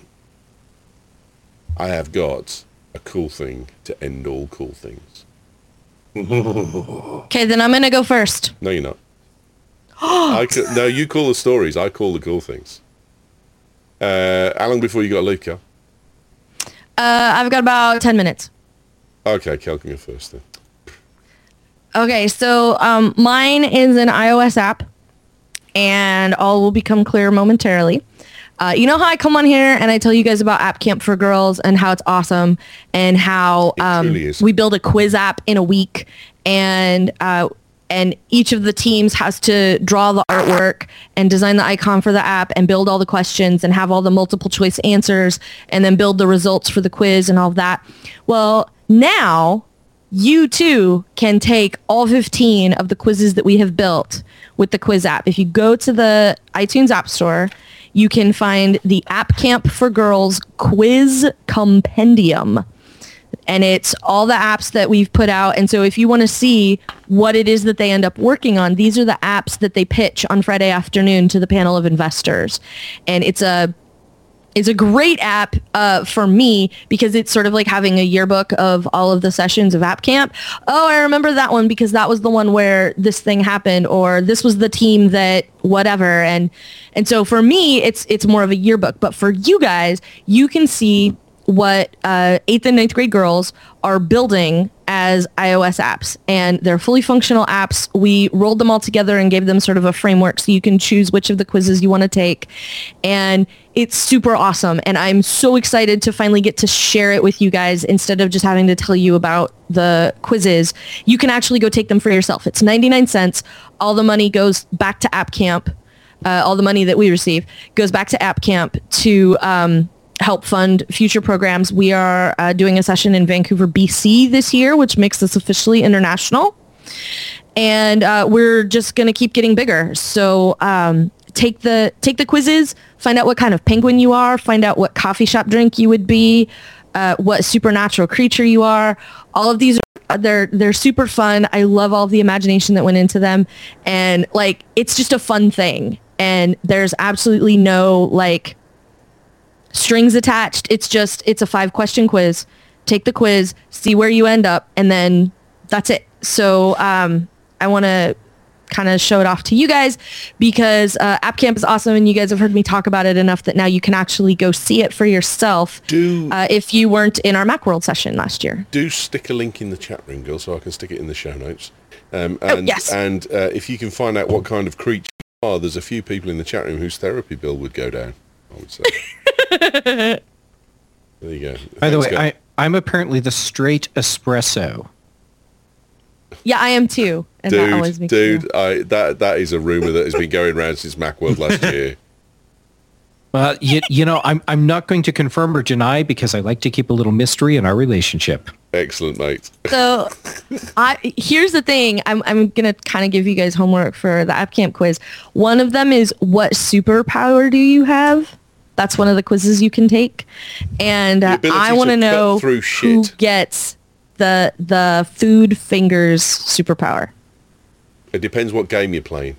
I have got a cool thing to end all cool things. Okay, then I'm going to go first. No, you're not. No, you call the stories. I call the cool things. How long before you got a leave, Kel? I've got about 10 minutes. Okay, Kel can go first then. Okay, so mine is an iOS app, and all will become clear momentarily. You know how I come on here and I tell you guys about App Camp for Girls and how it's awesome, and how we build a quiz app in a week, and each of the teams has to draw the artwork and design the icon for the app and build all the questions and have all the multiple choice answers and then build the results for the quiz and all of that. Well, now you too can take all 15 of the quizzes that we have built with the quiz app. If you go to the iTunes App Store, you can find the App Camp for Girls Quiz Compendium. And it's all the apps that we've put out. And so if you want to see what it is that they end up working on, these are the apps that they pitch on Friday afternoon to the panel of investors. And it's a great app for me because it's sort of like having a yearbook of all of the sessions of App Camp. Oh, I remember that one because that was the one where this thing happened, or this was the team that whatever. And so for me, it's more of a yearbook. But for you guys, you can see what 8th and 9th grade girls are building as iOS apps, and they're fully functional apps. We rolled them all together and gave them sort of a framework so you can choose which of the quizzes you want to take, and it's super awesome. And I'm so excited to finally get to share it with you guys instead of just having to tell you about the quizzes. You can actually go take them for yourself. It's 99 cents. All the money goes back to App Camp. All the money that we receive goes back to App Camp to help fund future programs. We are doing a session in Vancouver, BC this year, which makes us officially international. And we're just going to keep getting bigger. So take the quizzes, find out what kind of penguin you are, find out what coffee shop drink you would be, what supernatural creature you are. All of these they're super fun. I love all of the imagination that went into them. And like, it's just a fun thing. And there's absolutely no like strings attached. It's a 5-question quiz. Take the quiz, see where you end up, and then that's it. So I want to kind of show it off to you guys because App Camp is awesome, and you guys have heard me talk about it enough that now you can actually go see it for yourself if you weren't in our Macworld session last year. Do stick a link in the chat room, Gil, so I can stick it in the show notes. Yes. And if you can find out what kind of creature you are, there's a few people in the chat room whose therapy bill would go down, I would say. There you go. By the way, I'm apparently the straight espresso. Yeah, I am too. And that always makes that is a rumor that has been going around since Macworld last year. Well, you know, I'm not going to confirm or deny because I like to keep a little mystery in our relationship. Excellent, mate. So here's the thing. I'm going to kind of give you guys homework for the App Camp quiz. One of them is, what superpower do you have? That's one of the quizzes you can take. And I want to know who gets the food fingers superpower. It depends what game you're playing.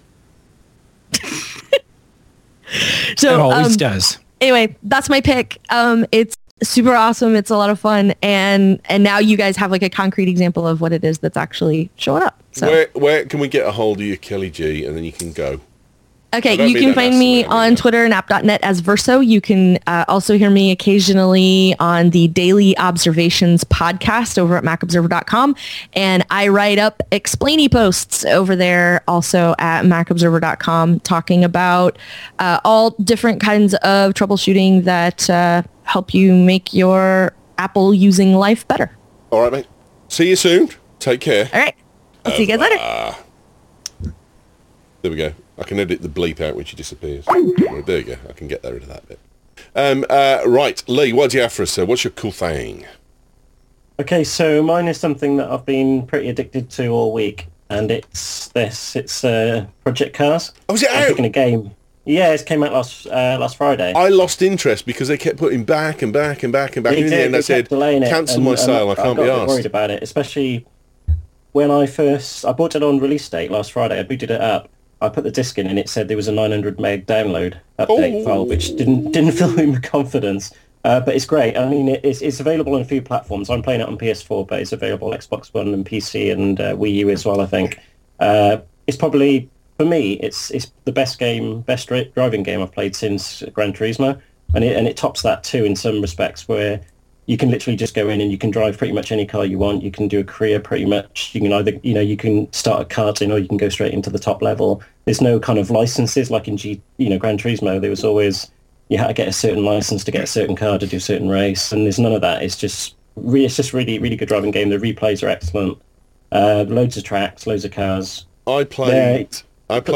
So it always does. Anyway, that's my pick. It's super awesome. It's a lot of fun. And now you guys have like a concrete example of what it is that's actually showing up. So where can we get a hold of you, Kelly G, and then you can go? Okay, you can find me on Twitter and app.net as Verso. You can also hear me occasionally on the Daily Observations podcast over at macobserver.com. And I write up explainy posts over there also at macobserver.com talking about all different kinds of troubleshooting that help you make your Apple using life better. All right, mate. See you soon. Take care. All right. I'll see you guys later. There we go. I can edit the bleep out when she disappears. There you go. I can get rid of that bit. Right, Lee, what do you have for us, sir? What's your cool thing? Okay, so mine is something that I've been pretty addicted to all week, and it's this. It's Project Cars. Oh, is it out? I'm picking a game. Yeah, it came out last Friday. I lost interest because they kept putting back and back and back and back. And in the end, I said, cancel my sale. I can't be asked. I got worried about it, especially when I bought it on release date last Friday. I booted it up. I put the disc in and it said there was a 900 meg download update file, which didn't fill me with confidence. But it's great. I mean, it's available on a few platforms. I'm playing it on PS4, but it's available on Xbox One and PC and Wii U as well, I think. It's probably, for me, it's the best driving game I've played since Gran Turismo. And it tops that too in some respects, where you can literally just go in and you can drive pretty much any car you want. You can do a career pretty much. You can either, you can start a karting or you can go straight into the top level. There's no kind of licenses like in Gran Turismo. There was always, you had to get a certain license to get a certain car to do a certain race, and there's none of that. It's just really, really good driving game. The replays are excellent. Loads of tracks, loads of cars. I played it at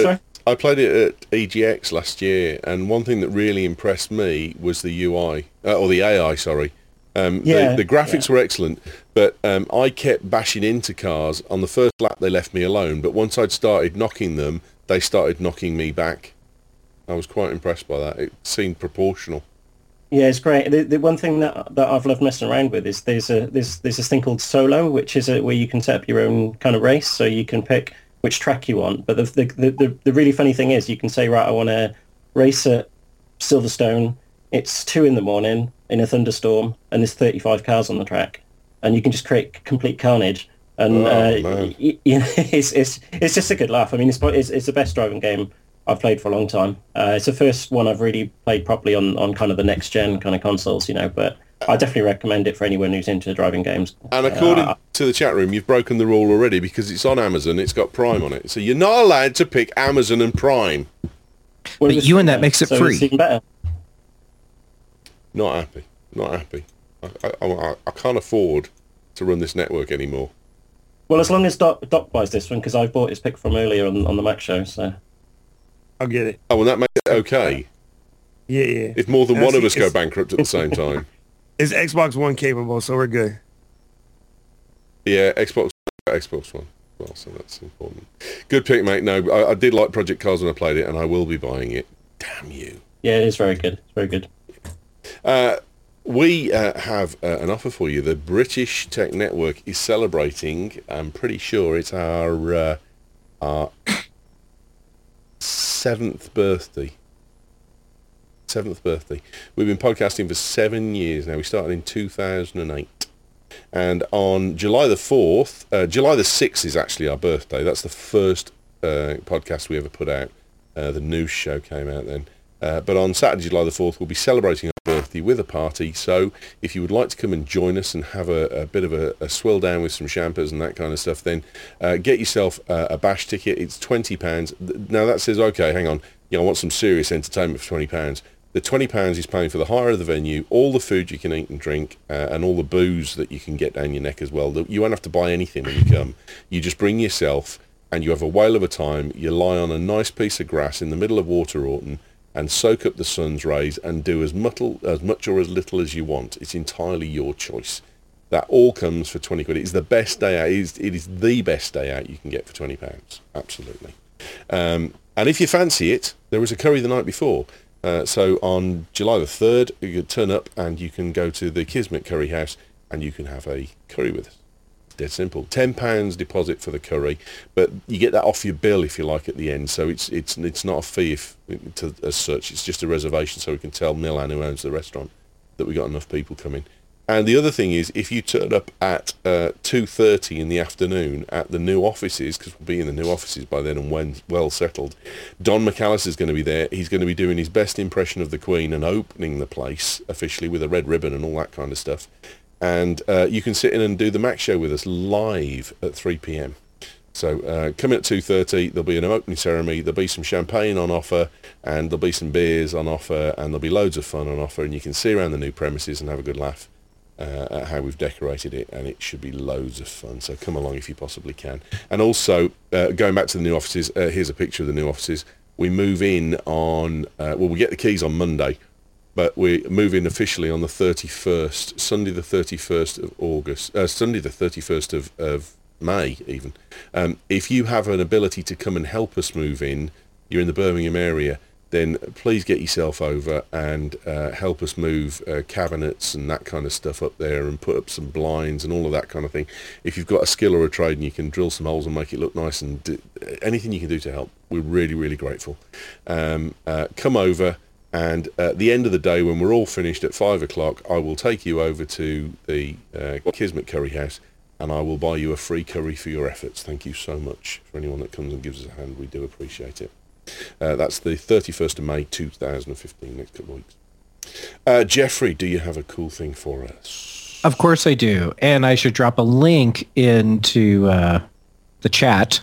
EGX last year, and one thing that really impressed me was the UI, or the AI, sorry. The graphics were excellent, but I kept bashing into cars. On the first lap, they left me alone, but once I'd started knocking them, they started knocking me back. I was quite impressed by that. It seemed proportional. Yeah, it's great. The one thing that I've loved messing around with is there's this thing called Solo, which is where you can set up your own kind of race, so you can pick which track you want. But the really funny thing is you can say, right, I want to race at Silverstone. It's 2 a.m. in a thunderstorm, and there's 35 cars on the track, and you can just create complete carnage. And it's just a good laugh. I mean, it's the best driving game I've played for a long time. It's the first one I've really played properly on kind of the next gen kind of consoles, but I definitely recommend it for anyone who's into driving games. And according to the chat room, you've broken the rule already because it's on Amazon. It's got Prime on it. So you're not allowed to pick Amazon and Prime. But you and that makes it free. It's even better. Not happy. I can't afford to run this network anymore. Well, as long as Doc buys this one, because I bought his pick from earlier on the Mac show, so... I'll get it. Oh, well, that makes it okay. Yeah. If more than one of us go bankrupt at the same time. Is Xbox One capable, so we're good. Yeah, Xbox One. Well, so that's important. Good pick, mate. No, I did like Project Cars when I played it, and I will be buying it. Damn you. Yeah, it is very good. It's very good. We have an offer for you. The British Tech Network is celebrating, I'm pretty sure it's our 7th birthday. 7th birthday. We've been podcasting for 7 years now. We started in 2008. And on July the 4th, July the 6th is actually our birthday. That's the first podcast we ever put out. The news show came out then. But on Saturday, July the 4th, we'll be celebrating our birthday with a party. So if you would like to come and join us and have a bit of a swill down with some champers and that kind of stuff, then get yourself a bash ticket. It's £20. Now that says, okay, hang on, I want some serious entertainment for £20. The £20 is paying for the hire of the venue, all the food you can eat and drink, and all the booze that you can get down your neck as well. You won't have to buy anything when you come. You just bring yourself, and you have a whale of a time. You lie on a nice piece of grass in the middle of Waterorton and soak up the sun's rays and do as much or as little as you want. It's entirely your choice. That all comes for £20. It's the best day out. It is the best day out you can get for £20. Absolutely. And if you fancy it, there was a curry the night before. So on July the 3rd, you could turn up and you can go to the Kismet Curry House and you can have a curry with us. Dead simple. £10 deposit for the curry, but you get that off your bill if you like at the end. So it's not a fee as such. It's just a reservation so we can tell Milan, who owns the restaurant, that we got enough people coming. And the other thing is, if you turn up at 2:30 in the afternoon at the new offices, because we'll be in the new offices by then and when well settled, Don McAllister's going to be there. He's going to be doing his best impression of the Queen and opening the place officially with a red ribbon and all that kind of stuff. And you can sit in and do the Mac show with us live at 3 p.m. So come in at 2:30, there'll be an opening ceremony, there'll be some champagne on offer, and there'll be some beers on offer, and there'll be loads of fun on offer, and you can see around the new premises and have a good laugh at how we've decorated it, and it should be loads of fun. So come along if you possibly can. And also, going back to the new offices, here's a picture of the new offices. We move in on, we get the keys on Monday, but we move in officially on the 31st, Sunday the 31st of August, Sunday the 31st of May even. If you have an ability to come and help us move in, you're in the Birmingham area, then please get yourself over and help us move cabinets and that kind of stuff up there and put up some blinds and all of that kind of thing. If you've got a skill or a trade and you can drill some holes and make it look nice and anything you can do to help, we're really, really grateful. Come over, and at the end of the day when we're all finished at 5 o'clock, I will take you over to the Kismet Curry House and I will buy you a free curry for your efforts. Thank you so much for anyone that comes and gives us a hand. We do appreciate it. That's the 31st of May 2015, next couple of weeks. Jeffrey, do you have a cool thing for us? Of course I do. And I should drop a link into the chat.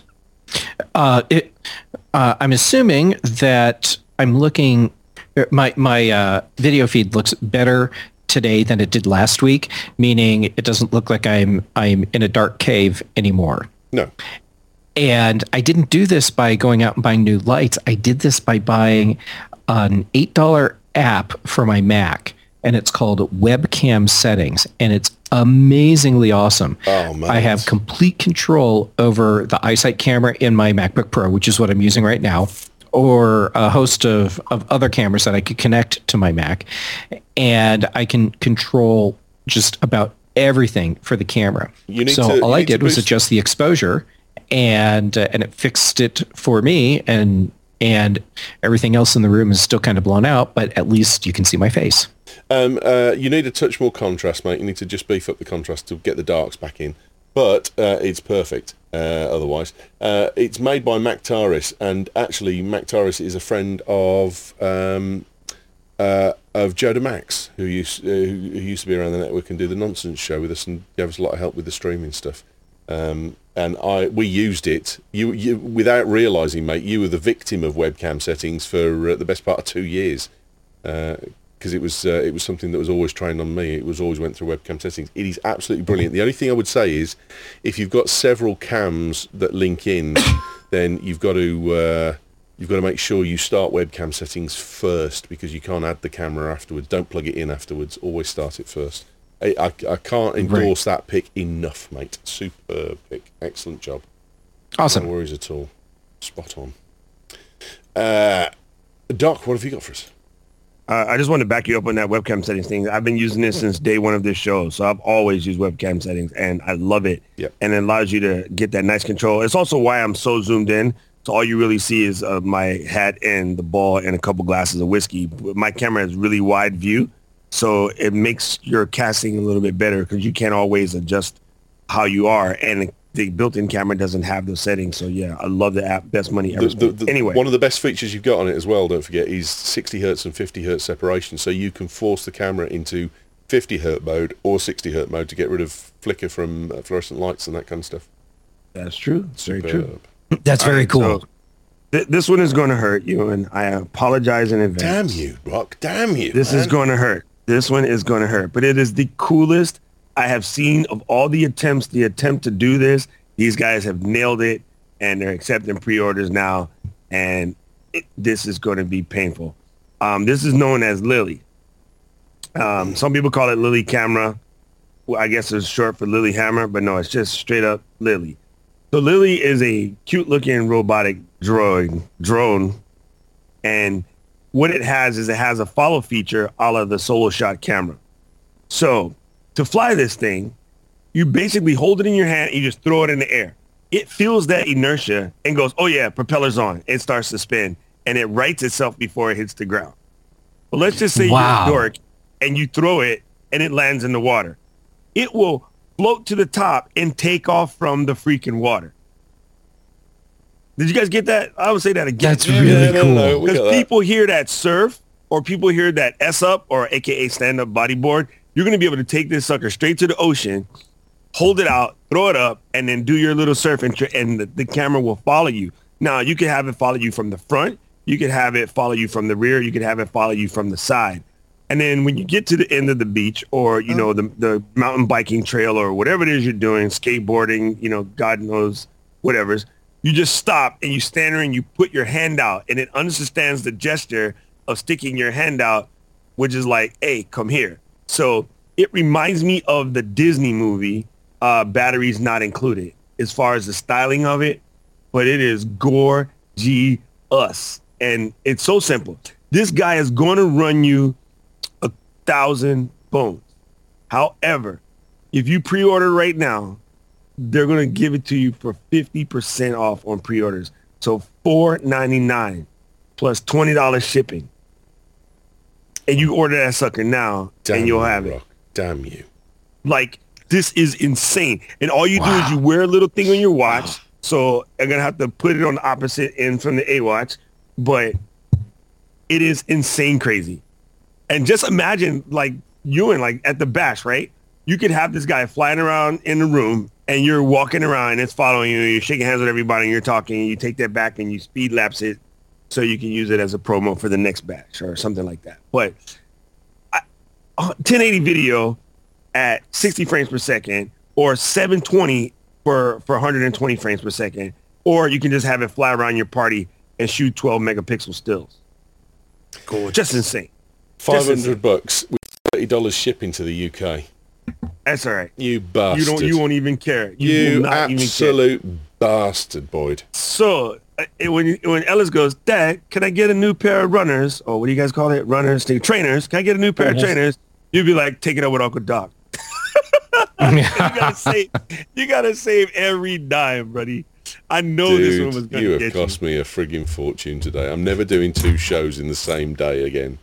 I'm assuming that I'm looking, my video feed looks better today than it did last week, meaning it doesn't look like I'm in a dark cave anymore. No. And I didn't do this by going out and buying new lights. I did this by buying an $8 app for my Mac, and it's called Webcam Settings, and it's amazingly awesome. Oh, man. I have complete control over the iSight camera in my MacBook Pro, which is what I'm using right now. or a host of other cameras that I could connect to my Mac, and I can control just about everything for the camera. All I did was adjust the exposure, and it fixed it for me, and everything else in the room is still kind of blown out, but at least you can see my face. You need a touch more contrast, mate. You need to just beef up the contrast to get the darks back in. But it's perfect otherwise. It's made by Mactaris, and actually Mactaris is a friend of Joda Max, who used to be around the network and do the Nonsense show with us and gave us a lot of help with the streaming stuff. And we used it. You without realising, mate, you were the victim of webcam settings for the best part of 2 years. Because it was something that was always trained on me. It was always went through webcam settings. It is absolutely brilliant. The only thing I would say is, if you've got several cams that link in, then you've got to make sure you start webcam settings first, because you can't add the camera afterwards. Don't plug it in afterwards. Always start it first. I can't endorse that pick enough, mate. Superb pick. Excellent job. Awesome. No worries at all. Spot on. Doc, what have you got for us? I just want to back you up on that webcam settings thing. I've been using this since day one of this show, so I've always used webcam settings, and I love it. Yep. And it allows you to get that nice control. It's also why I'm so zoomed in, so all you really see is my hat and the ball and a couple glasses of whiskey. My camera has really wide view, so it makes your casting a little bit better, because you can't always adjust how you are, and the built-in camera doesn't have those settings. So yeah, I love the app. Best money ever spent. Anyway, one of the best features you've got on it as well, don't forget, is 60 hertz and 50 hertz separation. So you can force the camera into 50 hertz mode or 60 hertz mode to get rid of flicker from fluorescent lights and that kind of stuff. That's true. Very true. That's very cool. So, this one is going to hurt you, and I apologize in advance. Damn you, Rock. Damn you. This is going to hurt. This one is going to hurt. But it is the coolest I have seen of all the attempts. The attempt to do this, these guys have nailed it, and they're accepting pre-orders now, and this is going to be painful. This is known as Lily. Some people call it Lily Camera. Well, I guess it's short for Lily Hammer, but no, it's just straight up Lily. So Lily is a cute-looking robotic drone, and what it has is it has a follow feature a la the Solo Shot camera. So to fly this thing, you basically hold it in your hand and you just throw it in the air. It feels that inertia and goes, oh yeah, propeller's on. It starts to spin, and it rights itself before it hits the ground. But let's just say you're a dork and you throw it and it lands in the water. It will float to the top and take off from the freaking water. Did you guys get that? I would say that again. That's really cool. Because people hear that surf, or people hear that S-up, or AKA stand-up bodyboard, you're going to be able to take this sucker straight to the ocean, hold it out, throw it up, and then do your little surf, and the camera will follow you. Now, you can have it follow you from the front. You could have it follow you from the rear. You could have it follow you from the side. And then when you get to the end of the beach, or, you know, the mountain biking trail, or whatever it is you're doing, skateboarding, you know, God knows, whatever's, you just stop and you stand there and you put your hand out, and it understands the gesture of sticking your hand out, which is like, hey, come here. So it reminds me of the Disney movie, Batteries Not Included, as far as the styling of it, but it is gorgeous. And it's so simple. This guy is going to run you 1,000 bones. However, if you pre-order right now, they're going to give it to you for 50% off on pre-orders. So $4.99 plus $20 shipping. And you order that sucker now, and you'll have it. Damn you. Like, this is insane. And all you do is you wear a little thing on your watch. So I'm going to have to put it on the opposite end from the A-Watch. But it is insane crazy. And just imagine, like, you and, like, at the bash, right? You could have this guy flying around in the room, and you're walking around, and it's following you. You're shaking hands with everybody, and you're talking, and you take that back, and you speed lapse it so you can use it as a promo for the next batch or something like that. But 1080 video at 60 frames per second, or 720 for 120 frames per second, or you can just have it fly around your party and shoot 12 megapixel stills. Cool. Just insane. $500 with $30 shipping to the UK. That's all right. You bastard. You won't even care. You absolute bastard, Boyd. So when Ellis goes, Dad, can I get a new pair of runners? Or what do you guys call it? Runners, trainers. Can I get a new pair of trainers? You'd be like, take it up with Uncle Doc. you gotta save every dime, buddy. I know this one was going to get you. You have cost me a frigging fortune today. I'm never doing 2 shows in the same day again.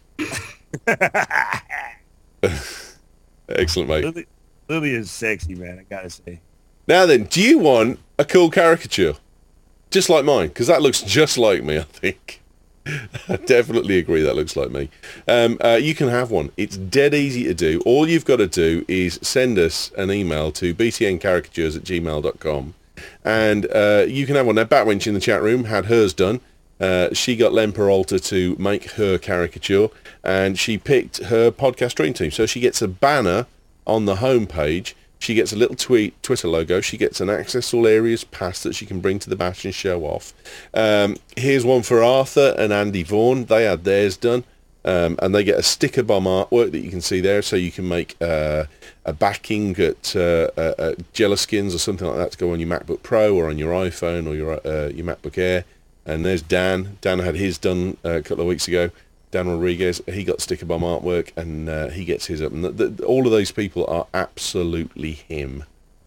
Excellent, mate. Lily is sexy, man, I gotta say. Now then, do you want a cool caricature? Just like mine, because that looks just like me, I think. I definitely agree that looks like me. You can have one. It's dead easy to do. All you've got to do is send us an email to btncaricatures@gmail.com, and you can have one. Now, Batwench in the chat room had hers done. She got Len Peralta to make her caricature, and she picked her podcast dream team. So she gets a banner on the homepage. She gets a little Twitter logo. She gets an Access All Areas pass that she can bring to the bash and show off. Here's one for Arthur and Andy Vaughan. They had theirs done. And they get a sticker bomb artwork that you can see there. So you can make a backing at Jelliskins or something like that to go on your MacBook Pro or on your iPhone or your MacBook Air. And there's Dan. Dan had his done a couple of weeks ago. Dan Rodriguez, he got sticker bomb artwork, and he gets his up. And all of those people are absolutely him.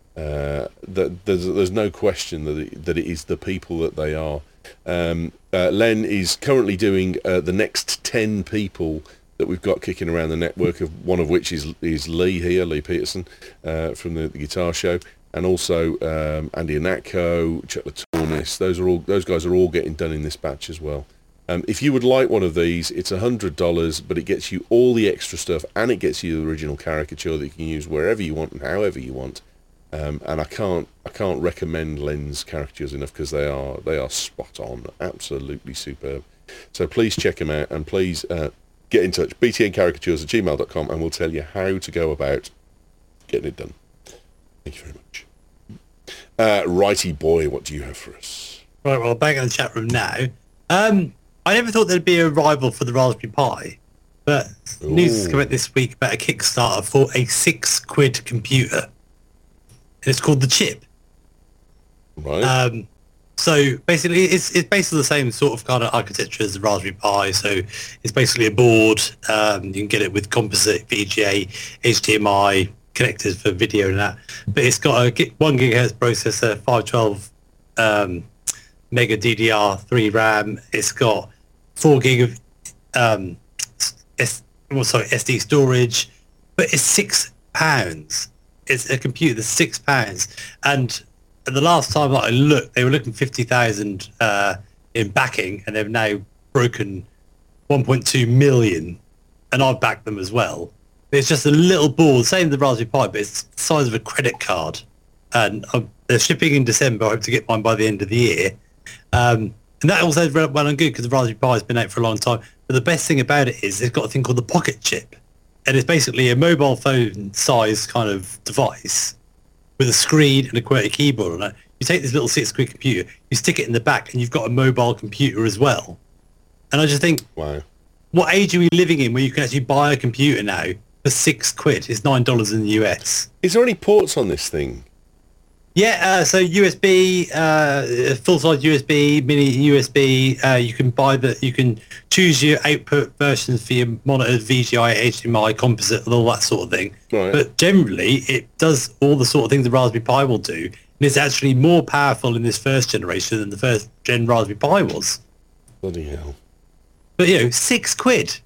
There's no question that it is the people that they are. Len is currently doing the next 10 people that we've got kicking around the network, one of which is Lee Peterson from the Guitar Show, and also Andy Anatko, Chuck Latornis. Those guys are all getting done in this batch as well. If you would like one of these, it's $100, but it gets you all the extra stuff, and it gets you the original caricature that you can use wherever you want and however you want. And I can't recommend Len's caricatures enough, because they are spot on, absolutely superb. So please check them out, and please get in touch, btncaricatures@gmail.com, and we'll tell you how to go about getting it done. Thank you very much. Righty boy, what do you have for us? Right, well, back in the chat room now. I never thought there'd be a rival for the Raspberry Pi, but news has come out this week about a Kickstarter for a £6 computer. And it's called the Chip. Right. So basically, it's basically the same sort of kind of architecture as the Raspberry Pi. So it's basically a board. You can get it with composite, VGA, HDMI connectors for video and that. But it's got a 1 gigahertz processor, 512 mega DDR3 RAM. It's got 4 gig of SD storage, but it's £6. It's a computer that's £6, and the last time that I looked, they were looking 50,000 in backing, and they've now broken 1.2 million, and I've backed them as well. It's just a little board, same as the Raspberry Pi, but it's the size of a credit card, and they're shipping in December. I hope to get mine by the end of the year. And that all sounds well and good, because the Raspberry Pi has been out for a long time. But the best thing about it is it's got a thing called the Pocket Chip, and it's basically a mobile phone size kind of device with a screen and a QWERTY keyboard on it. You take this little £6 computer, you stick it in the back, and you've got a mobile computer as well. And I just think, wow, what age are we living in where you can actually buy a computer now for £6? It's $9 in the US. Is there any ports on this thing? Yeah, so USB, full-size USB, mini USB. You can choose your output versions for your monitors, VGA, HDMI, composite, and all that sort of thing. Right. But generally, it does all the sort of things the Raspberry Pi will do, and it's actually more powerful in this first generation than the first gen Raspberry Pi was. Bloody hell! But £6.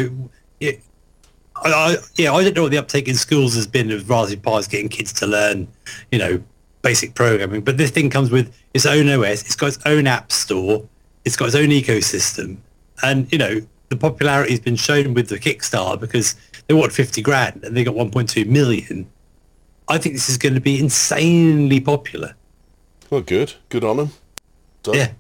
I don't know what the uptake in schools has been of Raspberry Pis getting kids to learn, basic programming, but this thing comes with its own OS. It's got its own app store. It's got its own ecosystem, and the popularity has been shown with the Kickstarter, because they wanted 50 grand and they got 1.2 million. I think this is going to be insanely popular. Well, good on them. So, yeah.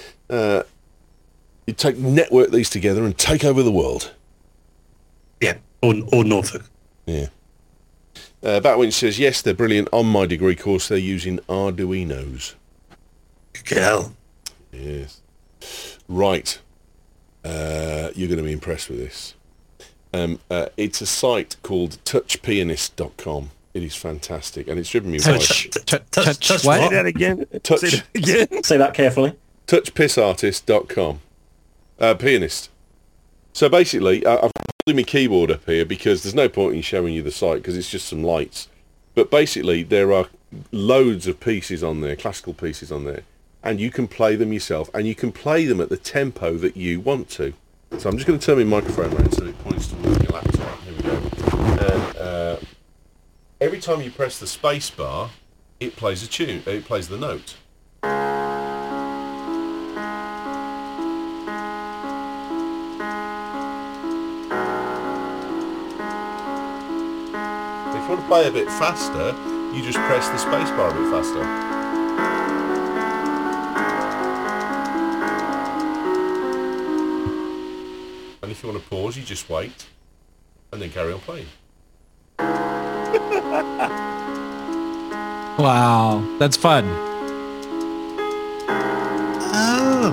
You network these together and take over the world. Yeah, or Norfolk. Yeah. Batwinch says, yes, they're brilliant. On my degree course, they're using Arduinos. Good hell. Yes. Right. You're going to be impressed with this. It's a site called touchpianist.com. It is fantastic, and it's driven me by... Touch Say what? that again. Touch. Say that again. Say that carefully. touchpissartist.com. Pianist. So basically, I've got my keyboard up here because there's no point in showing you the site because it's just some lights. But basically, there are loads of pieces on there, classical pieces on there, and you can play them yourself, and you can play them at the tempo that you want to. So I'm just going to turn my microphone around so it points towards your laptop. Here we go. And every time you press the space bar, it plays a tune. It plays the note. If you want to play a bit faster, you just press the space bar a bit faster. And if you want to pause, you just wait and then carry on playing. Wow, that's fun. Oh.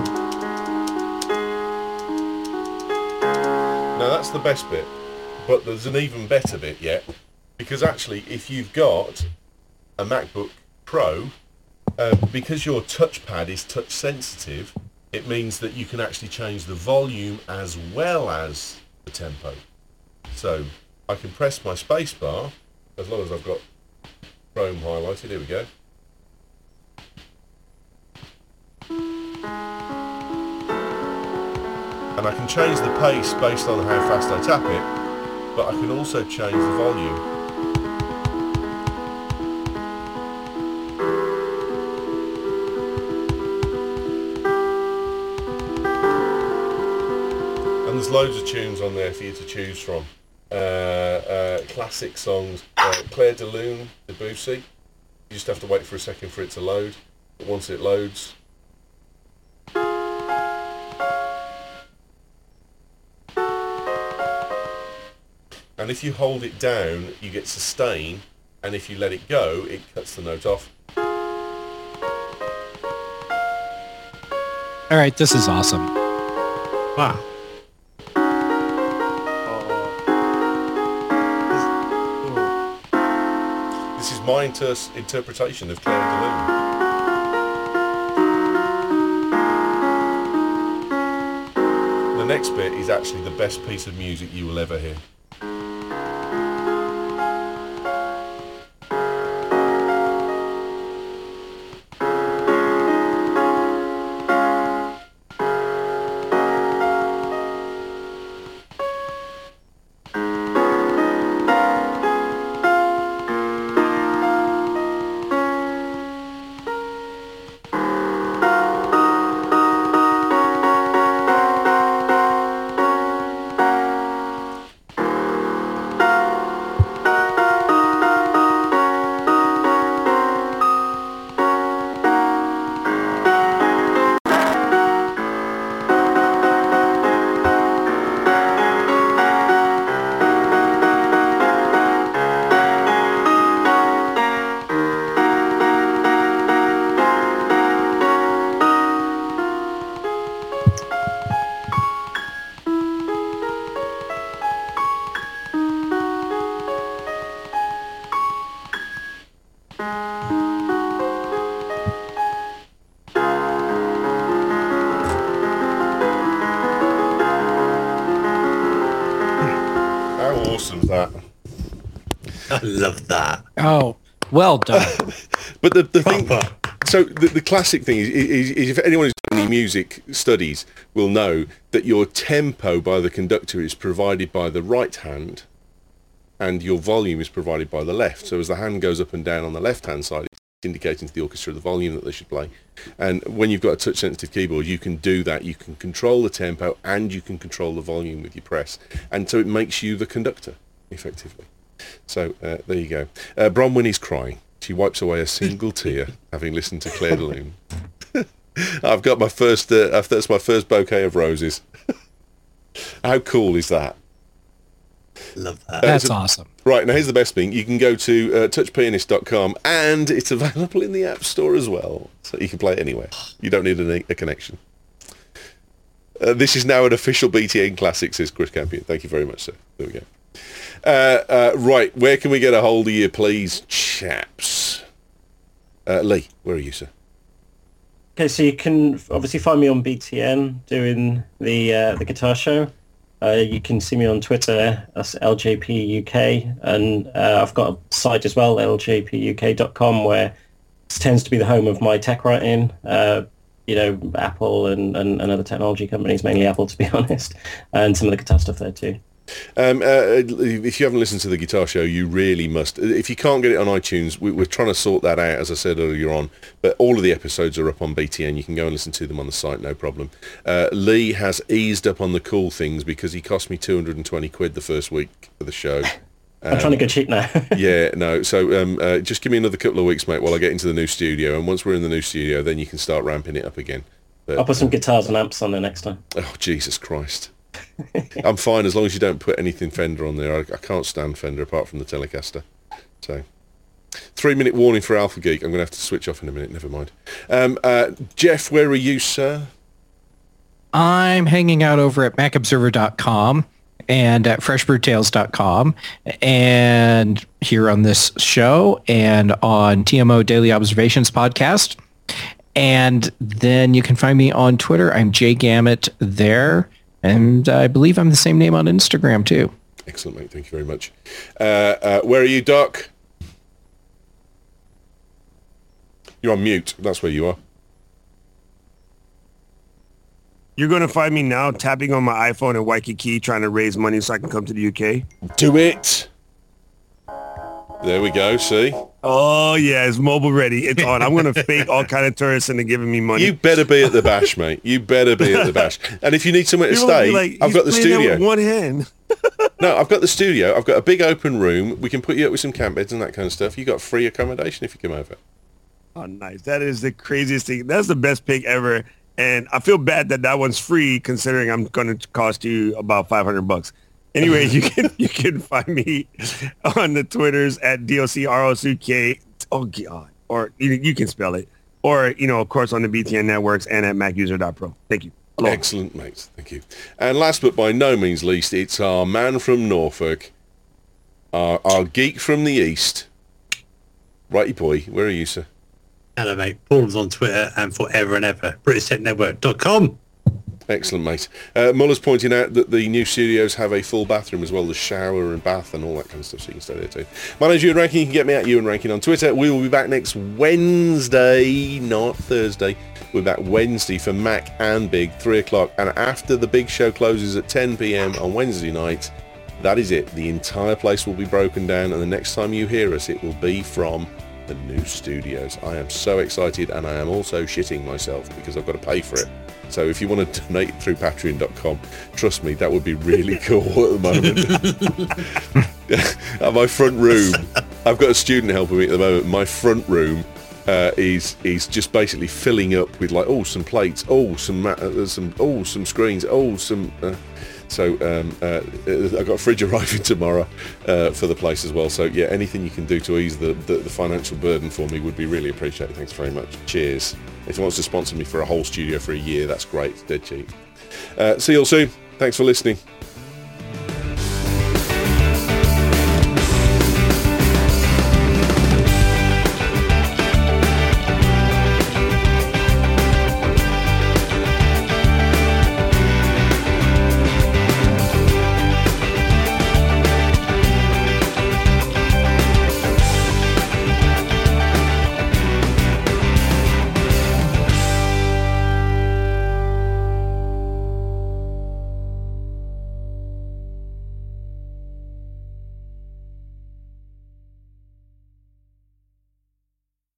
Now that's the best bit, but there's an even better bit yet, because actually if you've got a MacBook Pro, because your touchpad is touch sensitive, it means that you can actually change the volume as well as the tempo. So I can press my space bar, as long as I've got Chrome highlighted. Here we go. And I can change the pace based on how fast I tap it, but I can also change the volume. And there's loads of tunes on there for you to choose from. Classic songs, Claire de Lune, Debussy. You just have to wait for a second for it to load, but once it loads, and if you hold it down you get sustain, and if you let it go it cuts the note off. All right, this is awesome. Wow. This is my interpretation of Claire de Lune. The next bit is actually the best piece of music you will ever hear. Awesome's that? I love that. Oh, well done. But the thing, Proper. so the classic thing is if anyone who's done any music studies will know that your tempo by the conductor is provided by the right hand and your volume is provided by the left. So as the hand goes up and down on the left hand side, it's indicating to the orchestra the volume that they should play. And when you've got a touch sensitive keyboard, you can do that. You can control the tempo and you can control the volume with your press. And so it makes you the conductor, effectively. So there you go. Bronwyn is crying. She wipes away a single tear, having listened to Claire de Lune. I've got my first, that's my first bouquet of roses. How cool is that? Love that. That's awesome. Right, now here's the best thing. You can go to touchpianist.com and it's available in the App Store as well. So you can play it anywhere. You don't need a connection. This is now an official BTN Classic, says Chris Campion. Thank you very much, sir. There we go. Right, where can we get a hold of you, please, chaps? Lee, where are you, sir? Okay, so you can obviously find me on BTN doing the guitar show. You can see me on Twitter, that's LJP UK, and I've got a site as well, ljpuk.com, where it tends to be the home of my tech writing. Apple and other technology companies, mainly Apple, to be honest, and some of the guitar stuff there too. If you haven't listened to the guitar show, you really must. If you can't get it on iTunes, we're trying to sort that out, as I said earlier on, but all of the episodes are up on BTN. You can go and listen to them on the site, no problem. Lee has eased up on the cool things because he cost me 220 quid the first week of the show. I'm trying to go cheap now. Yeah, no, so just give me another couple of weeks, mate, while I get into the new studio, and once we're in the new studio, then you can start ramping it up again. But, I'll put some guitars and amps on there next time. Oh, Jesus Christ. I'm fine as long as you don't put anything Fender on there. I can't stand Fender apart from the Telecaster. So, 3-minute warning for Alpha Geek. I'm going to have to switch off in a minute. Never mind. Jeff, where are you, sir? I'm hanging out over at macobserver.com and at freshbrewtales.com and here on this show and on TMO Daily Observations podcast. And then you can find me on Twitter. I'm Jay Gamet there. And I believe I'm the same name on Instagram, too. Excellent, mate. Thank you very much. Where are you, Doc? You're on mute. That's where you are. You're going to find me now tapping on my iPhone in Waikiki trying to raise money so I can come to the UK. Do it. There we go, see? Oh, yeah, it's mobile ready. It's on. I'm going to fake all kind of tourists into giving me money. You better be at the bash, mate. You better be at the bash. And if you need somewhere to stay, like, I've got the studio. With one hand. No, I've got the studio. I've got a big open room. We can put you up with some camp beds and that kind of stuff. You got free accommodation if you come over. Oh, nice. That is the craziest thing. That's the best pick ever. And I feel bad that one's free considering I'm going to cost you about $500. Anyway, you can find me on the Twitters at DOCROCK. Oh, God. Or you can spell it. Or, of course, on the BTN networks and at macuser.pro. Thank you. Hello. Excellent, mate. Thank you. And last but by no means least, it's our man from Norfolk, our geek from the East. Righty boy, where are you, sir? Hello, mate. Paul's on Twitter and forever and ever. BritishTechNetwork.com. Excellent, mate. Muller's pointing out that the new studios have a full bathroom as well, the shower and bath and all that kind of stuff, so you can stay there too. My name's Ewan Rankin. You can get me at Ewan Rankin on Twitter. We will be back next Wednesday, not Thursday. We're back Wednesday for Mac and Big, 3 o'clock. And after the big show closes at 10 p.m. on Wednesday night, that is it. The entire place will be broken down, and the next time you hear us, it will be from the new studios. I am so excited, and I am also shitting myself because I've got to pay for it. So if you want to donate through patreon.com, trust me, that would be really cool at the moment. At my front room, I've got a student helping me at the moment. My front room is just basically filling up with like, some plates, some screens, So I've got a fridge arriving tomorrow for the place as well. So yeah, anything you can do to ease the financial burden for me would be really appreciated. Thanks very much. Cheers. If he wants to sponsor me for a whole studio for a year, that's great. It's dead cheap. See you all soon. Thanks for listening.